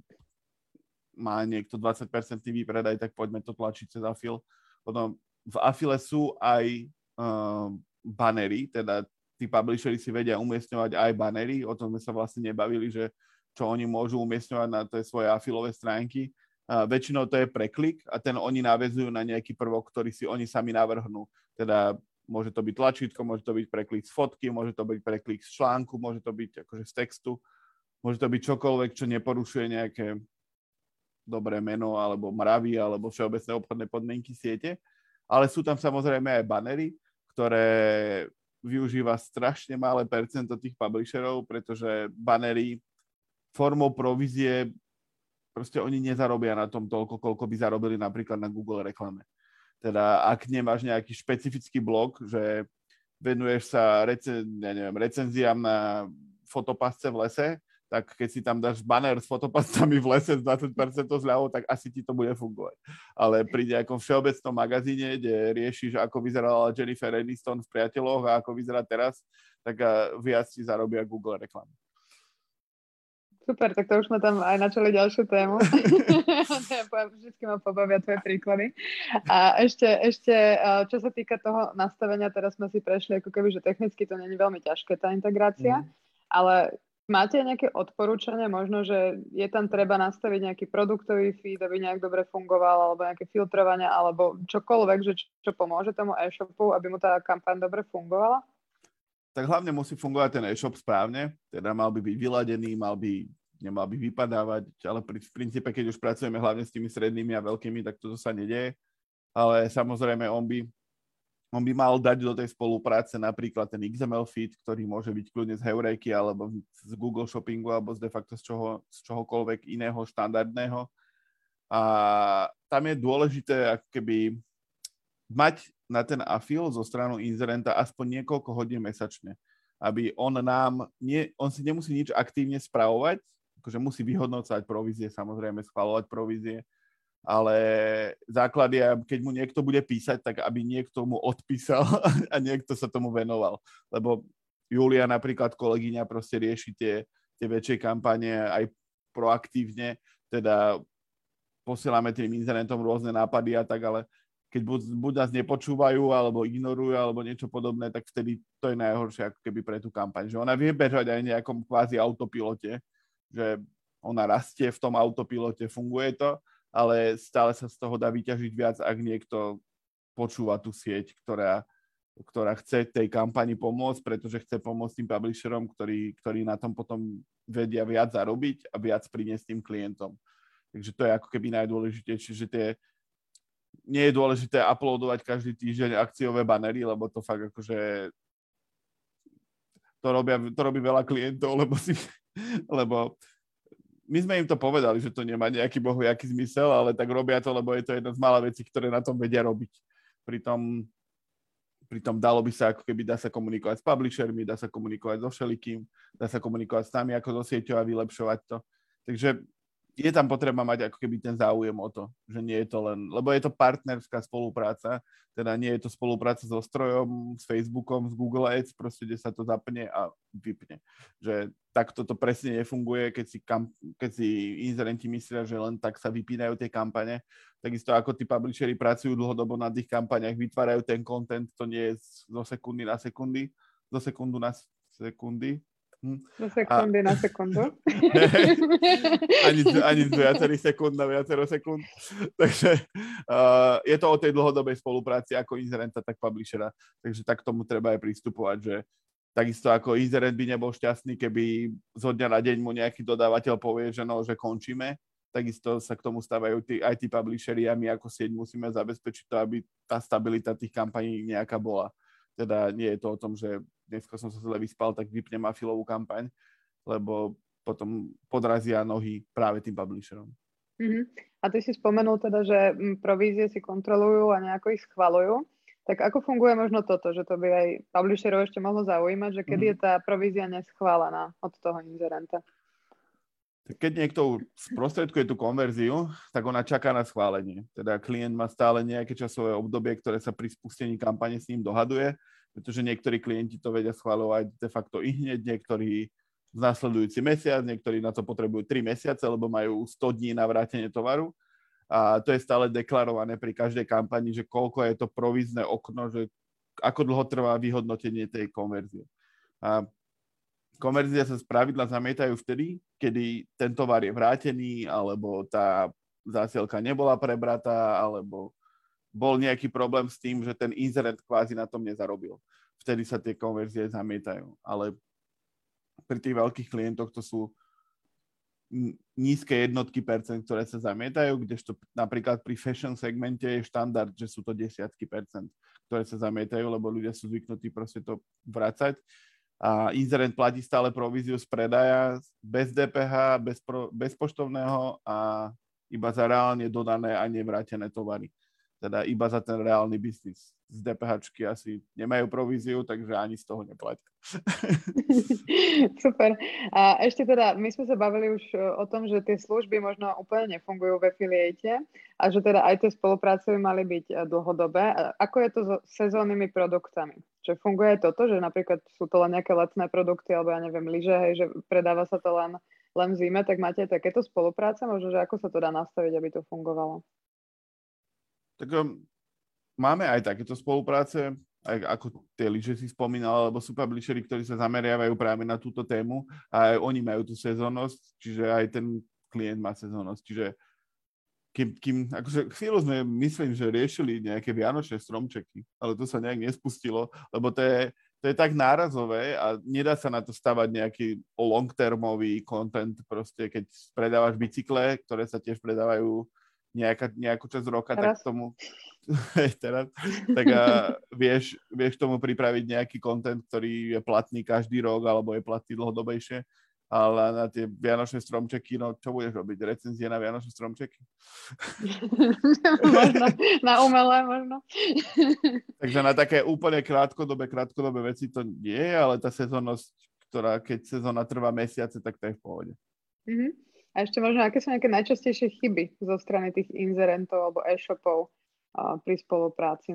má niekto dvadsať percent výpredaj, tak poďme to tlačiť cez Affil. Potom v Affile sú aj uh, banery, teda tí publisheri si vedia umiestňovať aj banery, o tom sme sa vlastne nebavili, že čo oni môžu umiestňovať na tie svoje affilové stránky A väčšinou to je preklik a ten oni naväzujú na nejaký prvok, ktorý si oni sami navrhnú. Teda môže to byť tlačítko, môže to byť preklik z fotky, môže to byť preklik z článku, môže to byť akože z textu, môže to byť čokoľvek, čo neporušuje nejaké dobré meno, alebo mravy, alebo všeobecné obchodné podmienky siete. Ale sú tam samozrejme aj banery, ktoré využíva strašne malé percento tých publisherov, pretože banery formou provízie proste oni nezarobia na tom toľko, koľko by zarobili napríklad na Google reklame. Teda ak nemáš nejaký špecifický blog, že venuješ sa recen, ja neviem, recenziám na fotopasce v lese, tak keď si tam dáš banner s fotopascami v lese s dvadsať percent zľavou, tak asi ti to bude fungovať. Ale pri nejakom všeobecnom magazíne, kde riešiš, ako vyzerala Jennifer Aniston v Priateľoch a ako vyzerá teraz, tak viac si zarobia Google reklamy. Super, tak to už sme tam aj načali ďalšiu tému. Vždycky ma pobavia tvoje príklady. A ešte, ešte, čo sa týka toho nastavenia, teraz sme si prešli, ako keby, že technicky to nie je veľmi ťažké, tá integrácia, mm. ale máte nejaké odporúčania, možno, že je tam treba nastaviť nejaký produktový feed, aby nejak dobre fungoval, alebo nejaké filtrovania, alebo čokoľvek, že čo pomôže tomu e-shopu, aby mu tá kampaň dobre fungovala? Tak hlavne musí fungovať ten e-shop správne, teda mal by byť vyladený, mal by nemal by vypadávať, ale pri, v princípe, keď už pracujeme hlavne s tými strednými a veľkými, tak toto sa nedieje. Ale samozrejme, on by, on by mal dať do tej spolupráce napríklad ten iks em el feed, ktorý môže byť kľudne z Heuréky, alebo z Google Shoppingu, alebo z de facto z, čoho, z čohokoľvek iného štandardného. A tam je dôležité ako keby mať na ten afil zo stranu inzerenta aspoň niekoľko hodín mesačne, aby on nám, nie, on si nemusí nič aktívne spravovať, akože musí vyhodnocovať provízie, samozrejme schvaľovať provízie, ale základ je, keď mu niekto bude písať, tak aby niekto mu odpísal a niekto sa tomu venoval. Lebo Julia napríklad, kolegyňa, proste rieši tie, tie väčšie kampane aj proaktívne, teda posielame tým inzerentom rôzne nápady a tak, ale keď buď, buď nás nepočúvajú, alebo ignorujú, alebo niečo podobné, tak vtedy to je najhoršie ako keby pre tú kampaň. Že ona vie bežať aj nejakom kvázi autopilote, že ona rastie v tom autopilote, funguje to, ale stále sa z toho dá vyťažiť viac, ak niekto počúva tú sieť, ktorá, ktorá chce tej kampani pomôcť, pretože chce pomôcť tým publisherom, ktorí, ktorí na tom potom vedia viac zarobiť a viac priniesť tým klientom. Takže to je ako keby najdôležitejšie, že tie nie je dôležité uploadovať každý týždeň akciové banery, lebo to fakt akože to, robia, to robí veľa klientov, lebo si lebo my sme im to povedali, že to nemá nejaký bohviaký zmysel, ale tak robia to, lebo je to jedna z mála vecí, ktoré na tom vedia robiť. Pritom, pritom dalo by sa, ako keby dá sa komunikovať s publishermi, dá sa komunikovať so všelikým, dá sa komunikovať s nami ako so sieťou a vylepšovať to. Takže je tam potreba mať ako keby ten záujem o to, že nie je to len, lebo je to partnerská spolupráca, teda nie je to spolupráca so strojom, s Facebookom, s Google Ads, proste, kde sa to zapne a vypne. Že takto to presne nefunguje, keď si, kamp- keď si inzerenti myslia, že len tak sa vypínajú tie kampane. Takisto ako tí publisheri pracujú dlhodobo na tých kampaniach, vytvárajú ten content, to nie je zo sekundy na sekundy, zo sekundu na sekundy, Hm. Do sekundy a... na sekundu. ani, ani z viacerých sekúnd na viacero sekúnd. Takže uh, je to o tej dlhodobej spolupráci ako inzerenta, tak publishera. Takže tak tomu treba aj pristupovať, že takisto ako inzerent by nebol šťastný, keby zo dňa na deň mu nejaký dodávateľ povie, že no, že končíme. Takisto sa k tomu stávajú tí, aj tí publisheri a my ako sieť musíme zabezpečiť to, aby tá stabilita tých kampaní nejaká bola. Teda nie je to o tom, že dneska som sa zle vyspal, tak vypnem afilovú kampaň, lebo potom podrazia nohy práve tým publisherom. Uh-huh. A ty si spomenul teda, že provízie si kontrolujú a nejako ich schvaľujú. Tak ako funguje možno toto, že to by aj publisherov ešte mohlo zaujímať, že kedy uh-huh. je tá provízia neschválená od toho inzerenta? Keď niekto sprostredkuje tú konverziu, tak ona čaká na schválenie. Teda klient má stále nejaké časové obdobie, ktoré sa pri spustení kampane s ním dohaduje, pretože niektorí klienti to vedia schvaľovať de facto i hneď, niektorí v nasledujúci mesiac, niektorí na to potrebujú tri mesiace, lebo majú sto dní na vrátenie tovaru. A to je stále deklarované pri každej kampani, že koľko je to provízne okno, že ako dlho trvá vyhodnotenie tej konverzie. A konverzia sa spravidla zamietajú vtedy, kedy ten tovar je vrátený, alebo tá zásielka nebola prebratá, alebo bol nejaký problém s tým, že ten inzerent kvázi na tom nezarobil. Vtedy sa tie konverzie zamietajú. Ale pri tých veľkých klientoch to sú nízke jednotky percent, ktoré sa zamietajú, kdežto napríklad pri fashion segmente je štandard, že sú to desiatky percent, ktoré sa zamietajú, lebo ľudia sú zvyknutí proste to vracať. A inzerent platí stále províziu z predaja bez dé pé há, bez, pro, bez poštovného a iba za reálne dodané a nevrátené tovary. Teda iba za ten reálny biznis. Z DPHčky asi nemajú províziu, takže ani z toho neplatia. Super. A ešte teda, my sme sa bavili už o tom, že tie služby možno úplne nefungujú v affiliate a že teda aj tie spolupráce by mali byť dlhodobé. A ako je to so sezónnymi produktami? Čiže funguje toto, že napríklad sú to len nejaké letné produkty, alebo ja neviem, lyže, hej, že predáva sa to len, len v zime, tak máte takéto spolupráce? Možno, že ako sa to dá nastaviť, aby to fungovalo? Tak um, máme aj takéto spolupráce, aj ako tie lyže si spomínal, alebo sú publisheri, ktorí sa zameriavajú práve na túto tému a aj oni majú tú sezónnosť, čiže aj ten klient má sezónnosť. Čiže kým, kým akože chvíľu sme, myslím, že riešili nejaké vianočné stromčeky, ale to sa nejak nespustilo, lebo to je, to je tak nárazové a nedá sa na to stavať nejaký long-termový content, proste keď predávaš bicykle, ktoré sa tiež predávajú Nejaká, nejakú časť roka, teraz? Tak tomu teraz, tak a vieš, vieš tomu pripraviť nejaký content, ktorý je platný každý rok, alebo je platný dlhodobejšie, ale na tie vianočné stromčeky, no čo budeš robiť? Recenzie na vianočné stromčeky? Možno, na umelé možno. Takže na také úplne krátkodobé, krátkodobé veci to nie je, ale tá sezónnosť, ktorá keď sezóna trvá mesiace, tak to je v pohode. Mhm. A ešte možno, aké sú nejaké najčastejšie chyby zo strany tých inzerentov alebo e-shopov a, pri spolupráci?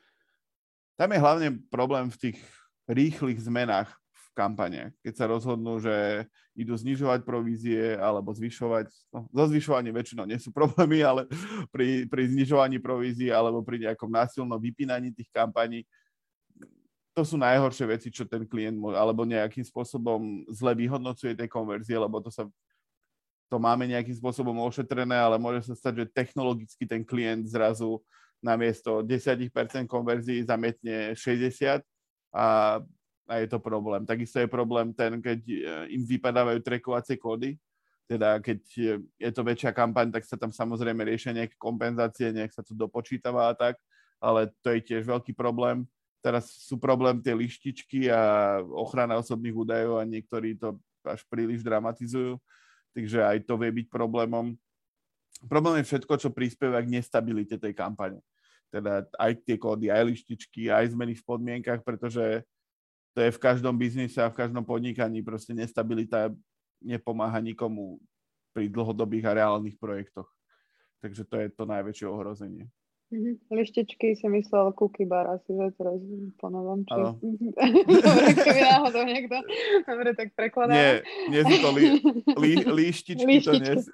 Tam je hlavne problém v tých rýchlych zmenách v kampane. Keď sa rozhodnú, že idú znižovať provízie alebo zvyšovať, no, zo zvyšovaním väčšinou nie sú problémy, ale pri, pri znižovaní provízie alebo pri nejakom násilnom vypínaní tých kampaní, to sú najhoršie veci, čo ten klient môže, alebo nejakým spôsobom zle vyhodnocuje tej konverzie, lebo to sa to máme nejakým spôsobom ošetrené, ale môže sa stať, že technologicky ten klient zrazu namiesto desať percent konverzií zamietne šesťdesiat a, a je to problém. Takisto je problém ten, keď im vypadávajú trackovacie kódy, teda keď je to väčšia kampaň, tak sa tam samozrejme riešia nejaké kompenzácie, nejak sa to dopočítava a tak, ale to je tiež veľký problém. Teraz sú problém tie lištičky a ochrana osobných údajov a niektorí to až príliš dramatizujú. Takže aj to vie byť problémom. Problém je všetko, čo prispieva k nestabilite tej kampane. Teda aj tie kódy, aj lištičky, aj zmeny v podmienkach, pretože to je v každom biznise a v každom podnikaní. Proste nestabilita nepomáha nikomu pri dlhodobých a reálnych projektoch. Takže to je to najväčšie ohrozenie. Mm-hmm. Lištičky si myslel cookie bar asi, že teraz po novom. Či... Dobre, keby náhodou niekto dobre tak prekladá. Nie, nie sú to li, li, líštičky, líštičky, to nie sú.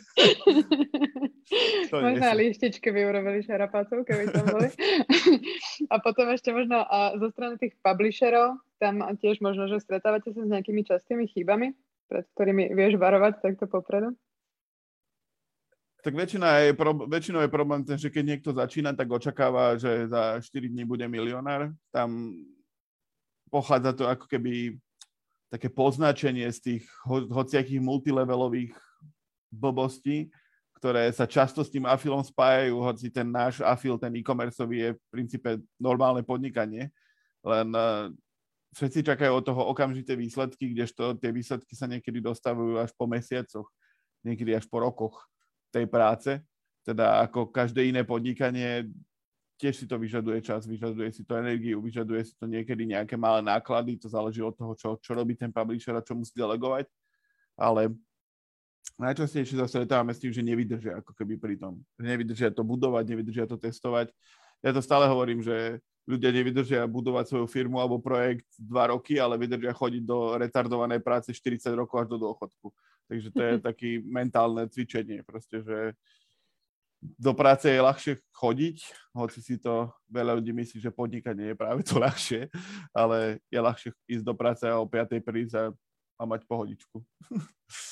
Možno líštičky by urobili šarapácov, keby tam boli. A potom ešte možno a zo strany tých publisherov, tam tiež možno, že stretávate sa s nejakými častými chybami, pred ktorými vieš varovať takto popredu? Tak väčšina je, väčšinou je problém ten, že keď niekto začína, tak očakáva, že za štyri dní bude milionár. Tam pochádza to ako keby také poznačenie z tých ho, hociakých multilevelových blbostí, ktoré sa často s tým afilom spájajú, hoci ten náš afil, ten e-commerceový je v princípe normálne podnikanie, len uh, všetci čakajú od toho okamžité výsledky, kdežto tie výsledky sa niekedy dostavujú až po mesiacoch, niekedy až po rokoch tej práce, teda ako každé iné podnikanie, tiež si to vyžaduje čas, vyžaduje si to energiu, vyžaduje si to niekedy nejaké malé náklady, to záleží od toho, čo, čo robí ten publisher a čo musí delegovať, ale najčastejšie sa stretávame s tým, že nevydržia ako keby pri tom. Nevydržia to budovať, nevydržia to testovať. Ja to stále hovorím, že ľudia nevydržia budovať svoju firmu alebo projekt dva roky, ale vydržia chodiť do retardovanej práce štyridsať rokov až do dôchodku. Takže to je také mentálne cvičenie, proste, že do práce je ľahšie chodiť, hoci si to veľa ľudí myslí, že podnikanie je práve to ľahšie, ale je ľahšie ísť do práce a o piatej prísť a, a mať pohodičku.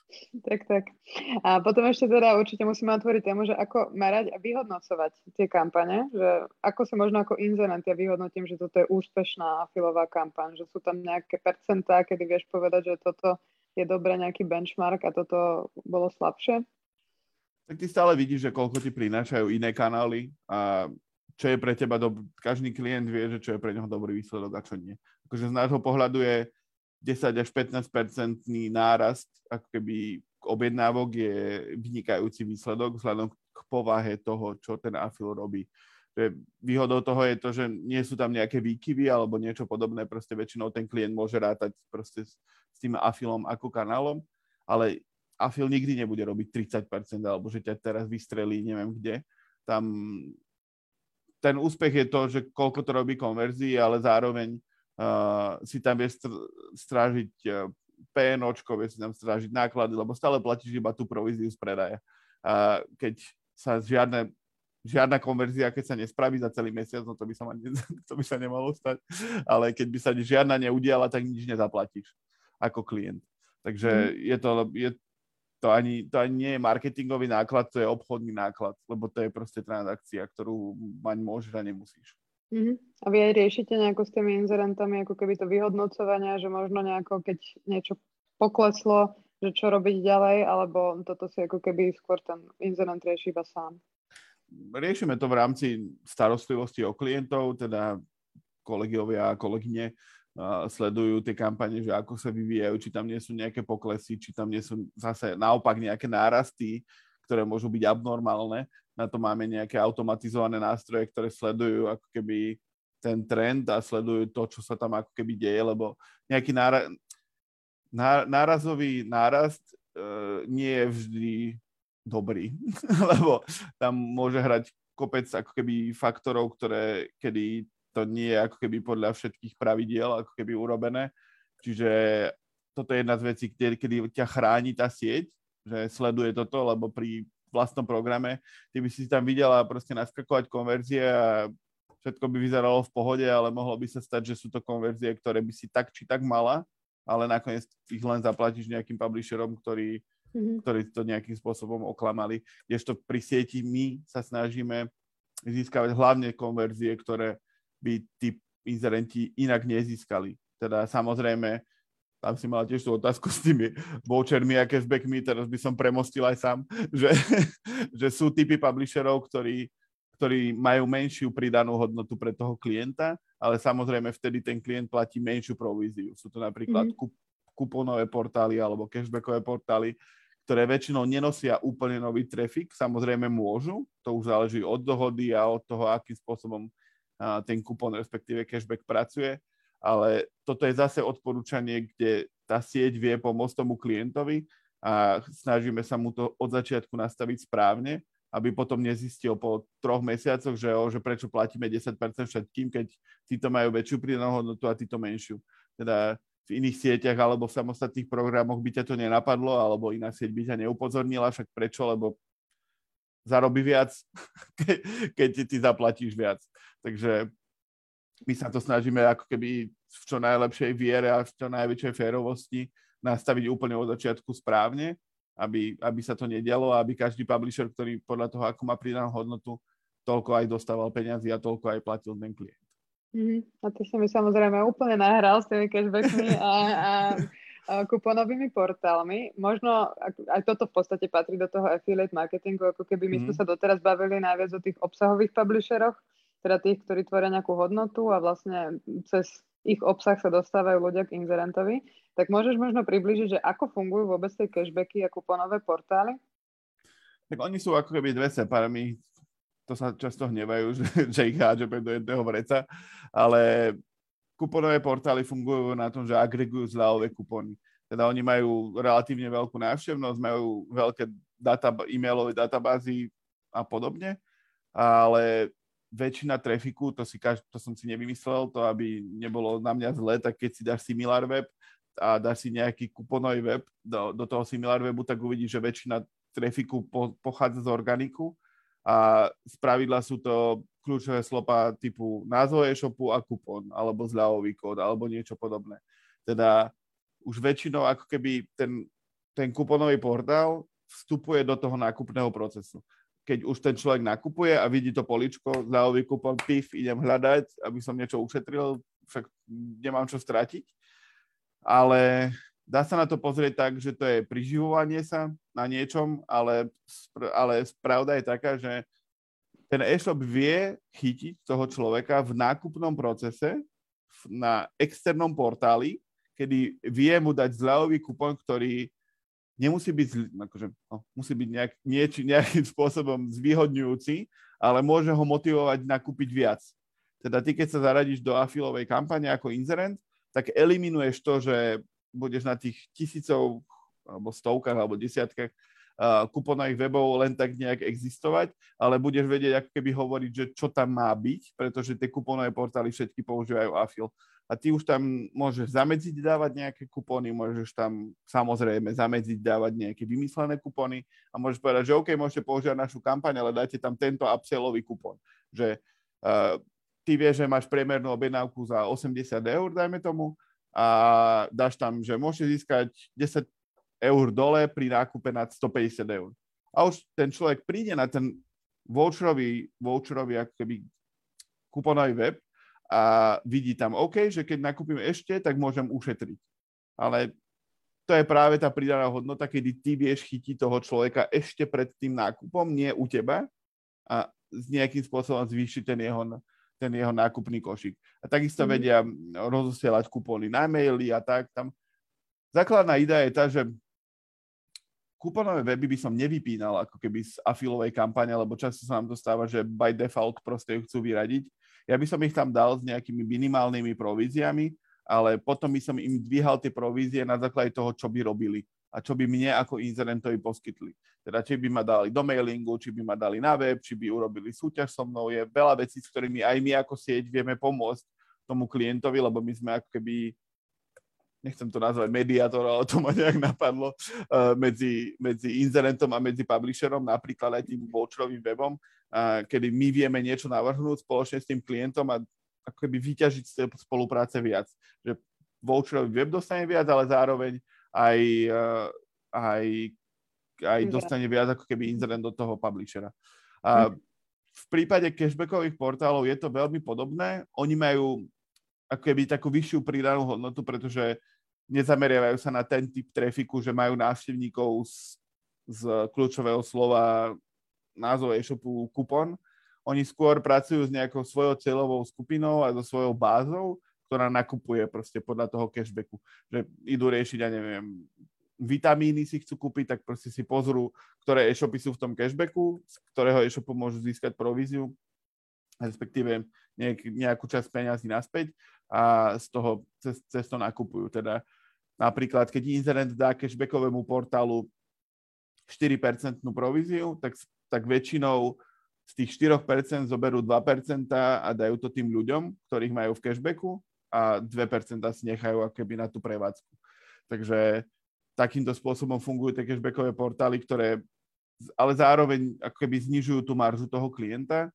Tak, tak. A potom ešte teda určite musíme otvoriť tému, že ako merať a vyhodnocovať tie kampane, že ako sa možno ako inzerent ja vyhodnotím, že toto je úspešná afilová kampaň, že sú tam nejaké percentá, kedy vieš povedať, že toto je dobré nejaký benchmark a toto bolo slabšie? Tak ty stále vidíš, že koľko ti prinášajú iné kanály a čo je pre teba dobrý. Každý klient vie, že čo je pre neho dobrý výsledok a čo nie. Akože z nášho pohľadu je desať až pätnásť percentný nárast ako keby objednávok je vynikajúci výsledok vzhľadom k povahe toho, čo ten afil robí. Výhodou toho je to, že nie sú tam nejaké výkyvy alebo niečo podobné, proste väčšinou ten klient môže rátať proste s, s tým afilom ako kanálom, ale afil nikdy nebude robiť tridsať percent alebo že ťa teraz vystrelí neviem kde. Tam ten úspech je to, že koľko to robí konverzií, ale zároveň uh, si tam vie str- strážiť uh, PNOčko, vie si tam strážiť náklady, lebo stále platíš iba tú províziu z predaja. A keď sa žiadne, žiadna konverzia, keď sa nespraví za celý mesiac, no to by sa, ma ne, to by sa nemalo stať, ale keď by sa žiadna neudiala, tak nič nezaplatíš ako klient. Takže mm. je to... Je, To ani, to ani nie je marketingový náklad, to je obchodný náklad, lebo to je proste transakcia, ktorú mať môžeš a nemusíš. Uh-huh. A vy aj riešite nejako s tými inzerentami, ako keby to vyhodnocovania, že možno nejako, keď niečo pokleslo, že čo robiť ďalej, alebo toto si ako keby skôr ten inzerent rieši iba sám? Riešime to v rámci starostlivosti o klientov, teda kolegovia a kolegyne sledujú tie kampane, že ako sa vyvíjajú, či tam nie sú nejaké poklesy, či tam nie sú zase naopak nejaké nárasty, ktoré môžu byť abnormálne. Na to máme nejaké automatizované nástroje, ktoré sledujú ako keby ten trend a sledujú to, čo sa tam ako keby deje, lebo nejaký nára- ná- nárazový nárast e, nie je vždy dobrý, lebo tam môže hrať kopec ako keby faktorov, ktoré kedy to nie je ako keby podľa všetkých pravidiel ako keby urobené. Čiže toto je jedna z vecí, kedy, kedy ťa chráni tá sieť, že sleduje toto, lebo pri vlastnom programe ty by si tam videla proste naskakovať konverzie a všetko by vyzeralo v pohode, ale mohlo by sa stať, že sú to konverzie, ktoré by si tak či tak mala, ale nakoniec ich len zaplatíš nejakým publisherom, ktorí, mm-hmm. ktorí to nejakým spôsobom oklamali. Kdežto pri sieti my sa snažíme získavať hlavne konverzie, ktoré by tí inzerenti inak nezískali. Teda samozrejme, tam si mala tiež tú otázku s tými vouchermi a cashbackmi, teraz by som premostil aj sám, že, že sú typy publisherov, ktorí, ktorí majú menšiu pridanú hodnotu pre toho klienta, ale samozrejme vtedy ten klient platí menšiu províziu. Sú to napríklad mm-hmm. kuponové portály alebo cashbackové portály, ktoré väčšinou nenosia úplne nový trafik. Samozrejme môžu, to už záleží od dohody a od toho, akým spôsobom ten kupón, respektíve cashback pracuje, ale toto je zase odporúčanie, kde tá sieť vie pomôcť tomu klientovi a snažíme sa mu to od začiatku nastaviť správne, aby potom nezistil po troch mesiacoch, že, oh, že prečo platíme desať percent všetkým, keď títo majú väčšiu pridanú hodnotu a títo menšiu. Teda v iných sieťach alebo v samostatných programoch by ťa to nenapadlo, alebo iná sieť by ťa neupozornila, však prečo, lebo zarobí viac, keď ty zaplatíš viac. Takže my sa to snažíme ako keby v čo najlepšej viere a v čo najväčšej férovosti nastaviť úplne od začiatku správne, aby, aby sa to nedialo a aby každý publisher, ktorý podľa toho, ako má pridanú hodnotu, toľko aj dostával peňazí a toľko aj platil ten klient. Mm-hmm. A ty si mi samozrejme úplne nahral s tými cashbackmi a, a, a kuponovými portálmi. Možno aj toto v podstate patrí do toho affiliate marketingu, ako keby my mm. sme sa doteraz bavili najviac o tých obsahových publisheroch, teda tých, ktorí tvoria nejakú hodnotu a vlastne cez ich obsah sa dostávajú ľudia k inzerentovi. Tak môžeš možno približiť, že ako fungujú vôbec tie cashbacky a kuponové portály? Tak oni sú ako keby dve separami. To sa často hnevajú, že, že ich hádžeme do jedného vreca, ale kuponové portály fungujú na tom, že agregujú zľavové kupóny. Teda oni majú relatívne veľkú návštevnosť, majú veľké data, e-mailové databázy a podobne, ale väčšina trafiku, to, si, to som si nevymyslel, to aby nebolo na mňa zle, tak keď si dáš SimilarWeb a dáš si nejaký kuponový web do, do toho SimilarWebu, tak uvidíš, že väčšina trafiku po, pochádza z organiku a spravidla sú to kľúčové slova typu názov e-shopu a kupón, alebo zľavový kód, alebo niečo podobné. Teda už väčšinou ako keby ten ten kuponový portál vstupuje do toho nákupného procesu. Keď už ten človek nakupuje a vidí to poličko, zľavový kupon, pif, idem hľadať, aby som niečo ušetril, však nemám čo stratiť. Ale dá sa na to pozrieť tak, že to je priživovanie sa na niečom, ale, ale pravda je taká, že ten e-shop vie chytiť toho človeka v nákupnom procese na externom portáli, kedy vie mu dať zľavový kupon, ktorý nemusí byť, akože, no, musí byť nejak, nieči, nejakým spôsobom zvýhodňujúci, ale môže ho motivovať nakúpiť viac. Teda ty, keď sa zaradíš do afilovej kampane ako inzerent, tak eliminuješ to, že budeš na tých tisícov, alebo stovkách, alebo desiatkách uh, kuponových webov len tak nejak existovať, ale budeš vedieť ako keby hovoriť, že čo tam má byť, pretože tie kuponové portály všetky používajú afil. A ty už tam môžeš zamedziť dávať nejaké kupóny, môžeš tam samozrejme zamedziť dávať nejaké vymyslené kupóny a môžeš povedať, že OK, môžete používať našu kampaň, ale dajte tam tento upsellový kupón. Že uh, ty vieš, že máš priemernú objednávku za osemdesiat eur, dajme tomu, a dáš tam, že môžete získať desať eur dole pri nákupe nad stopäťdesiat eur. A už ten človek príde na ten voucherový, voucherový ako keby kuponový web a vidí tam, OK, že keď nakúpim ešte, tak môžem ušetriť. Ale to je práve tá pridaná hodnota, kedy ty vieš chytiť toho človeka ešte pred tým nákupom, nie u teba, a s nejakým spôsobom zvýšiť ten jeho, ten jeho nákupný košík. A takisto mm. vedia rozosielať kupóny na maily a tak. Tam základná idea je tá, že kuponové weby by som nevypínal ako keby z afilovej kampane, lebo často sa nám to stáva, že by default proste ju chcú vyradiť. Ja by som ich tam dal s nejakými minimálnymi províziami, ale potom by som im dvíhal tie provízie na základe toho, čo by robili a čo by mne ako inzerentovi poskytli. Teda či by ma dali do mailingu, či by ma dali na web, či by urobili súťaž so mnou. Je veľa vecí, s ktorými aj my ako sieť vieme pomôcť tomu klientovi, lebo my sme ako keby, nechcem to nazvať mediátor, ale to ma nejak napadlo, uh, medzi, medzi inzerentom a medzi publisherom, napríklad aj tým voucherovým webom, uh, kedy my vieme niečo navrhnúť spoločne s tým klientom a ako keby vyťažiť z tej spolupráce viac. Že voucherový web dostane viac, ale zároveň aj, uh, aj, aj dostane viac ako keby inzerent do toho publishera. Uh, v prípade cashbackových portálov je to veľmi podobné. Oni majú ako keby takú vyššiu pridanú hodnotu, pretože nezameriavajú sa na ten typ trafiku, že majú návštevníkov z, z kľúčového slova názov e-shopu kupon. Oni skôr pracujú s nejakou svojou cieľovou skupinou a so svojou bázou, ktorá nakupuje proste podľa toho cashbacku. Že idú riešiť, ja neviem, vitamíny si chcú kúpiť, tak proste si pozrú, ktoré e-shopy sú v tom cashbacku, z ktorého e-shopu môžu získať províziu, respektíve nejak, nejakú časť peňazí naspäť a z toho cez, cez to nakupujú. Teda napríklad, keď inzerent dá cashbackovému portálu štyri percentá províziu, tak, tak väčšinou z tých štyri percentá zoberú dva percentá a dajú to tým ľuďom, ktorých majú v cashbacku a dve percentá si nechajú akoby na tú prevádzku. Takže takýmto spôsobom fungujú tie cashbackové portály, ktoré ale zároveň akoby znižujú tú maržu toho klienta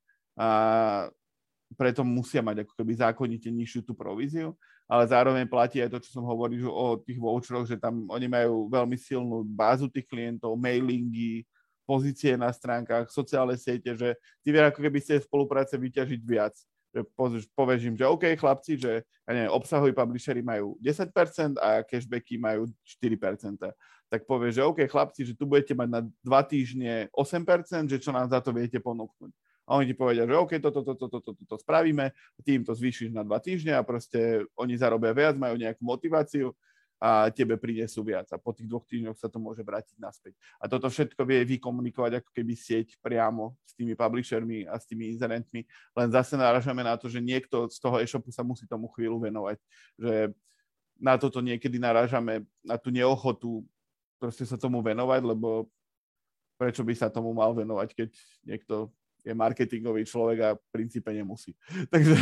a preto musia mať ako keby zákonite nižšiu tú províziu, ale zároveň platí aj to, čo som hovoril o tých voucheroch, že tam oni majú veľmi silnú bázu tých klientov, mailingy, pozície na stránkach, sociálne siete, že ty vieš ako keby z tej spolupráce vyťažiť viac. Že povieš im, že OK, chlapci, že ja neviem, obsahoví publishery majú desať percent a cashbacky majú štyri percentá. Tak povieš, že OK, chlapci, že tu budete mať na dva týždne osem percent, že čo nám za to viete ponúknuť. A oni ti povedia, že OK, toto, toto, toto, toto, toto spravíme, ty im to zvýšiš na dva týždne a proste oni zarobia viac, majú nejakú motiváciu a tebe prinesú viac. A po tých dvoch týždňoch sa to môže vrátiť naspäť. A toto všetko vie vykomunikovať ako keby sieť priamo s tými publishermi a s tými inzerentmi. Len zase narážame na to, že niekto z toho e-shopu sa musí tomu chvíľu venovať. Že na toto niekedy narážame, na tú neochotu proste sa tomu venovať, lebo prečo by sa tomu mal venovať, keď niekto je marketingový človek a v princípe nemusí. Takže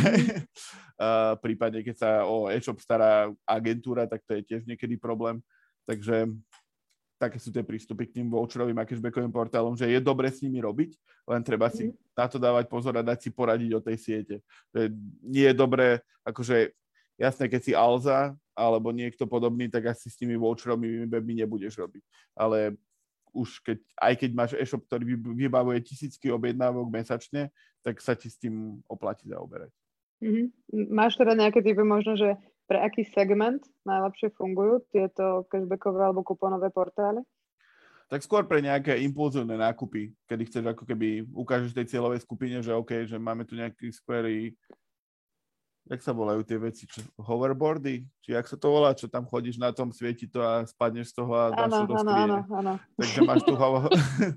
uh, prípadne, keď sa o e-shop stará agentúra, tak to je tiež niekedy problém. Takže také sú tie prístupy k tým voucherovým a cashbackovým portálom, že je dobre s nimi robiť, len treba si na to dávať pozor a dať si poradiť o tej siete. Že nie je dobré, akože jasné, keď si Alza alebo niekto podobný, tak asi s tými voucherovými webmi nebudeš robiť. Ale už keď, aj keď máš e-shop, ktorý vybavuje tisícky objednávok mesačne, tak sa ti s tým oplatí zaoberať. Mm-hmm. Máš teda nejaké typy možno, že pre aký segment najlepšie fungujú tieto cashbackové alebo kuponové portály? Tak skôr pre nejaké impulzívne nákupy, kedy chceš ako keby ukážeš tej cieľovej skupine, že OK, že máme tu nejaký skvelý, jak sa volajú tie veci, čo, hoverboardy, či jak sa to volá, čo tam chodíš na tom, svieti to a spadneš z toho a dáš to do skrine. Áno, áno, Takže máš tu, hover...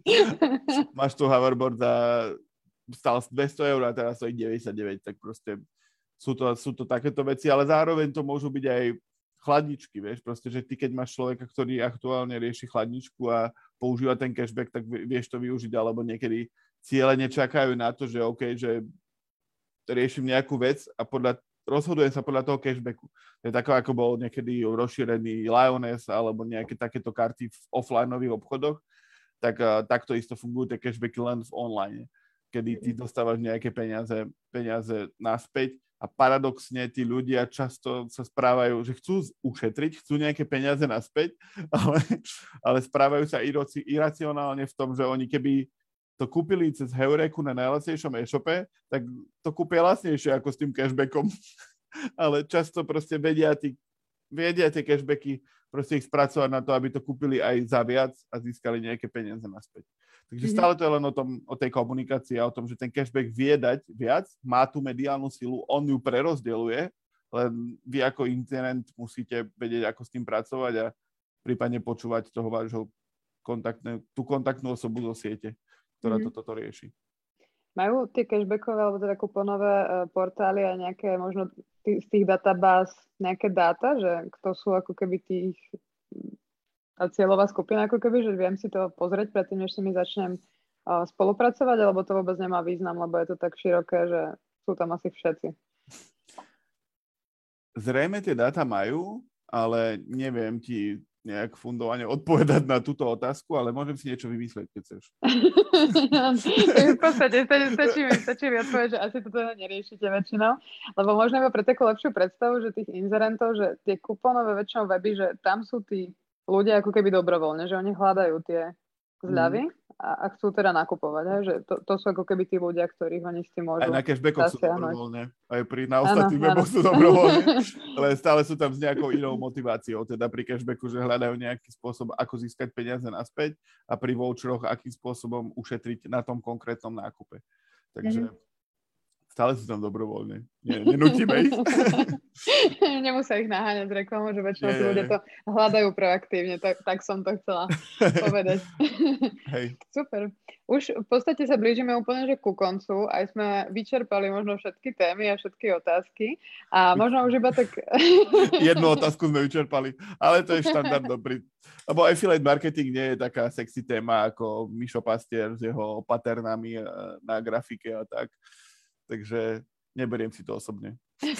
máš tu hoverboard za stál dvesto eur a teraz stojí deväťdesiatdeväť, tak proste sú to, sú to takéto veci, ale zároveň to môžu byť aj chladničky, vieš, proste, že ty keď máš človeka, ktorý aktuálne rieši chladničku a používa ten cashback, tak vieš to využiť, alebo niekedy ciele nečakajú na to, že OK, že riešim nejakú vec a podľa, rozhodujem sa podľa toho cashbacku. To je tako, ako bol niekedy rozšírený Lioness alebo nejaké takéto karty v offlineových obchodoch, tak uh, takto isto fungujú tie cashbacky len v online, kedy ty dostávaš nejaké peniaze, peniaze naspäť. A paradoxne tí ľudia často sa správajú, že chcú ušetriť, chcú nejaké peniaze naspäť, ale, ale správajú sa iraci, iracionálne v tom, že oni keby to kúpili cez Heureku na najlacnejšom e-shope, tak to kúpia lacnejšie ako s tým cashbackom. Ale často proste vedia, tí, vedia tie cashbacky proste ich spracovať na to, aby to kúpili aj za viac a získali nejaké peniaze naspäť. Takže mm-hmm. stále to je len o, tom, o tej komunikácii a o tom, že ten cashback vie dať viac, má tú mediálnu silu, on ju prerozdeľuje, len vy ako internet musíte vedieť, ako s tým pracovať a prípadne počúvať toho vášho kontaktné, tú kontaktnú osobu zo siete, ktorá mm-hmm. toto rieši. Majú tie cashbackové alebo teda kuponové uh, portály a nejaké možno t- z tých databáz nejaké dáta, že kto sú ako keby tých a cieľová skupina, ako keby, že viem si to pozrieť predtým, než si mi začnem uh, spolupracovať, alebo to vôbec nemá význam, lebo je to tak široké, že sú tam asi všetci. Zrejme tie dáta majú, ale neviem ti nejak fundovane odpovedať na túto otázku, ale môžem si niečo vymyslieť, keď chceš. V podstate stačí mi, stačí mi odpovedať, že asi to teda neriešite väčšinou, lebo možno iba pre takú lepšiu predstavu, že tých inzerentov, že tie kuponové väčšinou weby, že tam sú tí ľudia ako keby dobrovoľne, že oni hľadajú tie zľavy a, a chcú teda nakupovať, he? Že to, to sú ako keby tí ľudia, ktorých oni s tým môžu aj na cashbackoch sú dobrovoľne, aj pri, na ostatných ano, weboch ano. sú dobrovoľne, ale stále sú tam s nejakou inou motiváciou, teda pri cashbacku, že hľadajú nejaký spôsob, ako získať peniaze naspäť a pri voucheroch, akým spôsobom ušetriť na tom konkrétnom nákupe. Takže mm-hmm. stále sú tam dobrovoľne. Nie, nenútime ich. Nemusia ich naháňať z reklamu, že väčšinou tí ľudia to hľadajú proaktívne, tak, tak som to chcela povedať. Hej. Super. Už v podstate sa blížime úplne že ku koncu, aj sme vyčerpali možno všetky témy a všetky otázky a možno už iba tak... Jednu otázku sme vyčerpali, ale to je štandardno. Pri... Lebo affiliate marketing nie je taká sexy téma ako Mišo Pastier s jeho paternami na grafike a tak. Takže neberiem si to osobne.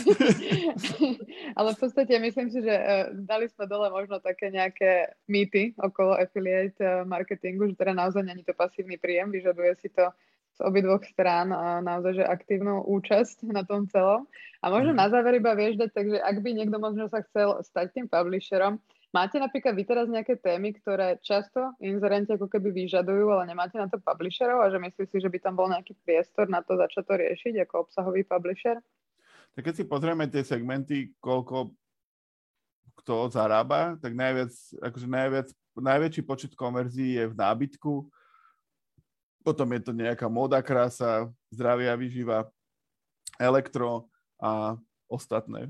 Ale v podstate myslím si, že uh, dali sme dole možno také nejaké mýty okolo affiliate uh, marketingu, že teda naozaj nie je to pasívny príjem, vyžaduje si to z obidvoch strán uh, naozaj že aktívnu účasť na tom celom. A možno mm. na záver iba vieš dať, takže ak by niekto možno sa chcel stať tým publisherom, máte napríklad vy teraz nejaké témy, ktoré často inzerenti ako keby vyžadujú, ale nemáte na to publisherov a že myslíš si, že by tam bol nejaký priestor na to začať to riešiť ako obsahový publisher? Tak keď si pozrieme tie segmenty, koľko kto zarába, tak najviac, akože najviac, najväčší počet konverzií je v nábytku, potom je to nejaká móda, krása, zdravia, výživa, elektro a ostatné.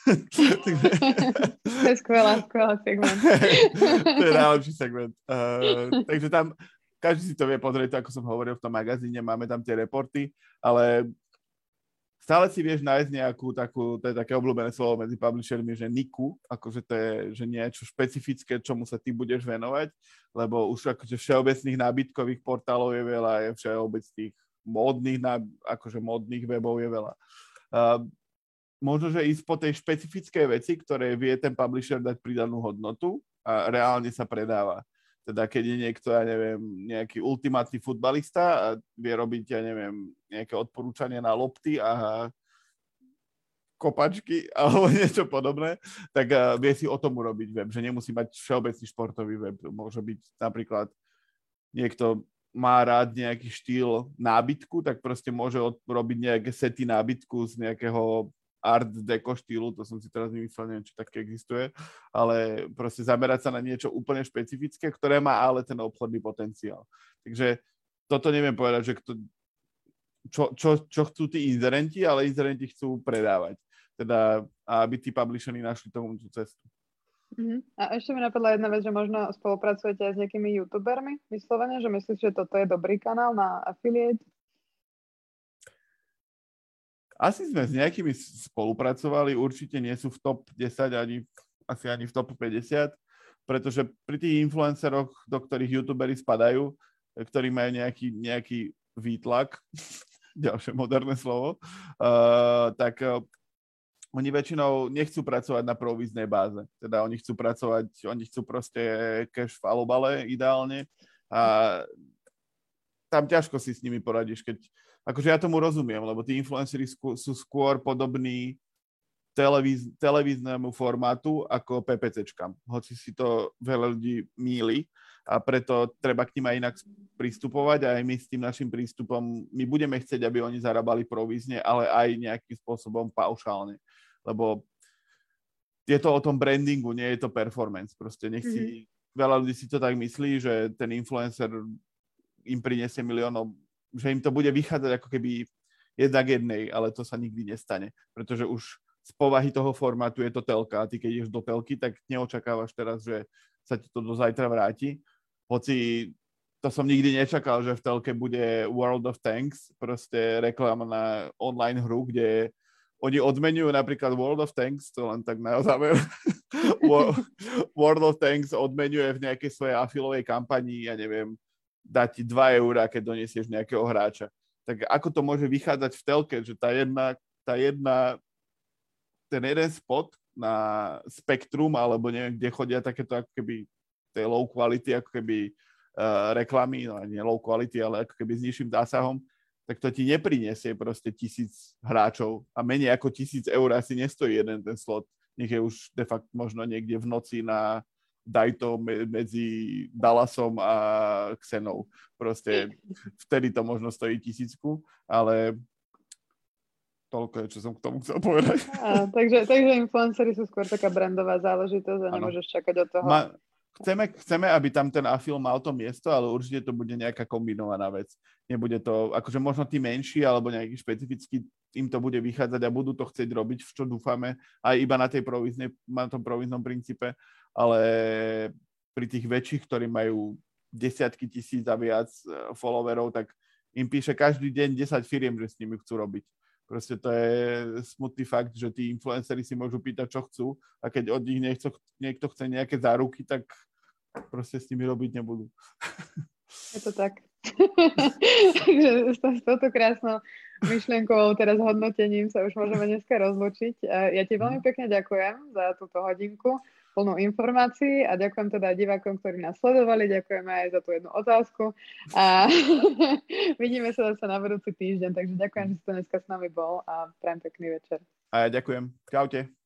To je skvelá, skvelá segment. To je najlepší segment. Uh, takže tam každý si to vie pozrieť, ako som hovoril v tom magazíne, máme tam tie reporty, ale stále si vieš nájsť nejakú takú, to je také obľúbené slovo medzi publishermi, že niku, akože to je že niečo špecifické, čomu sa ty budeš venovať, lebo už akože všeobecných nábytkových portálov je veľa, je všeobecných módnych, akože módnych webov je veľa. Uh, možno, že ísť po tej špecifickej veci, ktoré vie ten publisher dať pridanú hodnotu a reálne sa predáva. Teda keď je niekto, ja neviem, nejaký ultimátny futbalista a vie robiť, ja neviem, nejaké odporúčanie na lopty a kopačky alebo niečo podobné, tak uh, vie si o tom urobiť web, že nemusí mať všeobecný športový web. Môže byť napríklad niekto má rád nejaký štýl nábytku, tak proste môže od, robiť nejaké sety nábytku z nejakého art deco štýlu, to som si teraz vymyslel, neviem, či také existuje, ale proste zamerať sa na niečo úplne špecifické, ktoré má ale ten obchodný potenciál. Takže toto neviem povedať, že kto, čo, čo, čo chcú tí inzerenti, ale inzerenti chcú predávať. Teda, aby tí publisheri našli tomu tú cestu. Uh-huh. A ešte mi napadla jedna vec, že možno spolupracujete aj s nejakými youtubermi, vyslovene, že myslíš, že toto je dobrý kanál na affiliate? Asi sme s nejakými spolupracovali, určite nie sú v top desať, ani, asi ani v top päťdesiat, pretože pri tých influenceroch, do ktorých youtuberi spadajú, ktorí majú nejaký, nejaký výtlak, ďalšie moderné slovo, uh, tak uh, oni väčšinou nechcú pracovať na províznej báze. Teda oni chcú pracovať, oni chcú proste cash v alobale ideálne a tam ťažko si s nimi poradíš, keď akože ja tomu rozumiem, lebo tí influenceri sú skôr podobní televíz, televíznemu formátu ako PPCčkam. Hoci si to veľa ľudí mýli a preto treba k nim aj inak pristupovať a aj my s tým našim prístupom, my budeme chcieť, aby oni zarábali provízne, ale aj nejakým spôsobom paušálne. Lebo je to o tom brandingu, nie je to performance. Proste nech si, mm-hmm. veľa ľudí si to tak myslí, že ten influencer im prinesie miliónov, že im to bude vychádzať ako keby jedna k jednej, ale to sa nikdy nestane. Pretože už z povahy toho formátu je to telka a ty keď ideš do telky, tak neočakávaš teraz, že sa ti to do zajtra vráti. Hoci to som nikdy nečakal, že v telke bude World of Tanks, proste reklama na online hru, kde oni odmenujú napríklad World of Tanks, to len tak na záver. World of Tanks odmenuje v nejakej svojej afilovej kampanii, ja neviem, dá ti dva eurá, keď donesieš nejakého hráča. Tak ako to môže vychádzať v telke, že tá jedna, tá jedna, ten jeden spot na Spektrum, alebo neviem, kde chodia takéto ako keby tej low quality, ako keby uh, reklamy, no nie low quality, ale ako keby s nižším zásahom, tak to ti nepriniesie proste tisíc hráčov a menej ako tisíc eur asi nestojí jeden ten slot. Nech je už de facto možno niekde v noci na Dajto medzi Dallasom a Xenou. Proste vtedy to možno stojí tisícku, ale toľko je, čo som k tomu chcel povedať. A, takže, takže influenceri sú skôr taká brandová záležitosť a nemôžeš čakať od toho. Ma, chceme, chceme, aby tam ten afil mal to miesto, ale určite to bude nejaká kombinovaná vec. Nebude to, akože možno tí menší alebo nejaký špecifický, im to bude vychádzať a budú to chcieť robiť, v čo dúfame, aj iba na tej províznej, na tom províznom princípe, ale pri tých väčších, ktorí majú desiatky tisíc a viac followerov, tak im píše každý deň desať firiem, že s nimi chcú robiť. Proste to je smutný fakt, že tí influenceri si môžu pýtať, čo chcú a keď od nich niekto, niekto chce nejaké záruky, tak proste s nimi robiť nebudú. Je to tak. Takže s touto krásnou myšlienkovou teraz hodnotením sa už môžeme dneska rozlučiť. Ja ti veľmi pekne ďakujem za túto hodinku plnú informácií a ďakujem teda divákom, ktorí nás sledovali, ďakujeme aj za tú jednu otázku a vidíme sa zase na budúci týždeň, takže ďakujem, že si to dneska s nami bol a prajem pekný večer. A ja ďakujem. Čaute.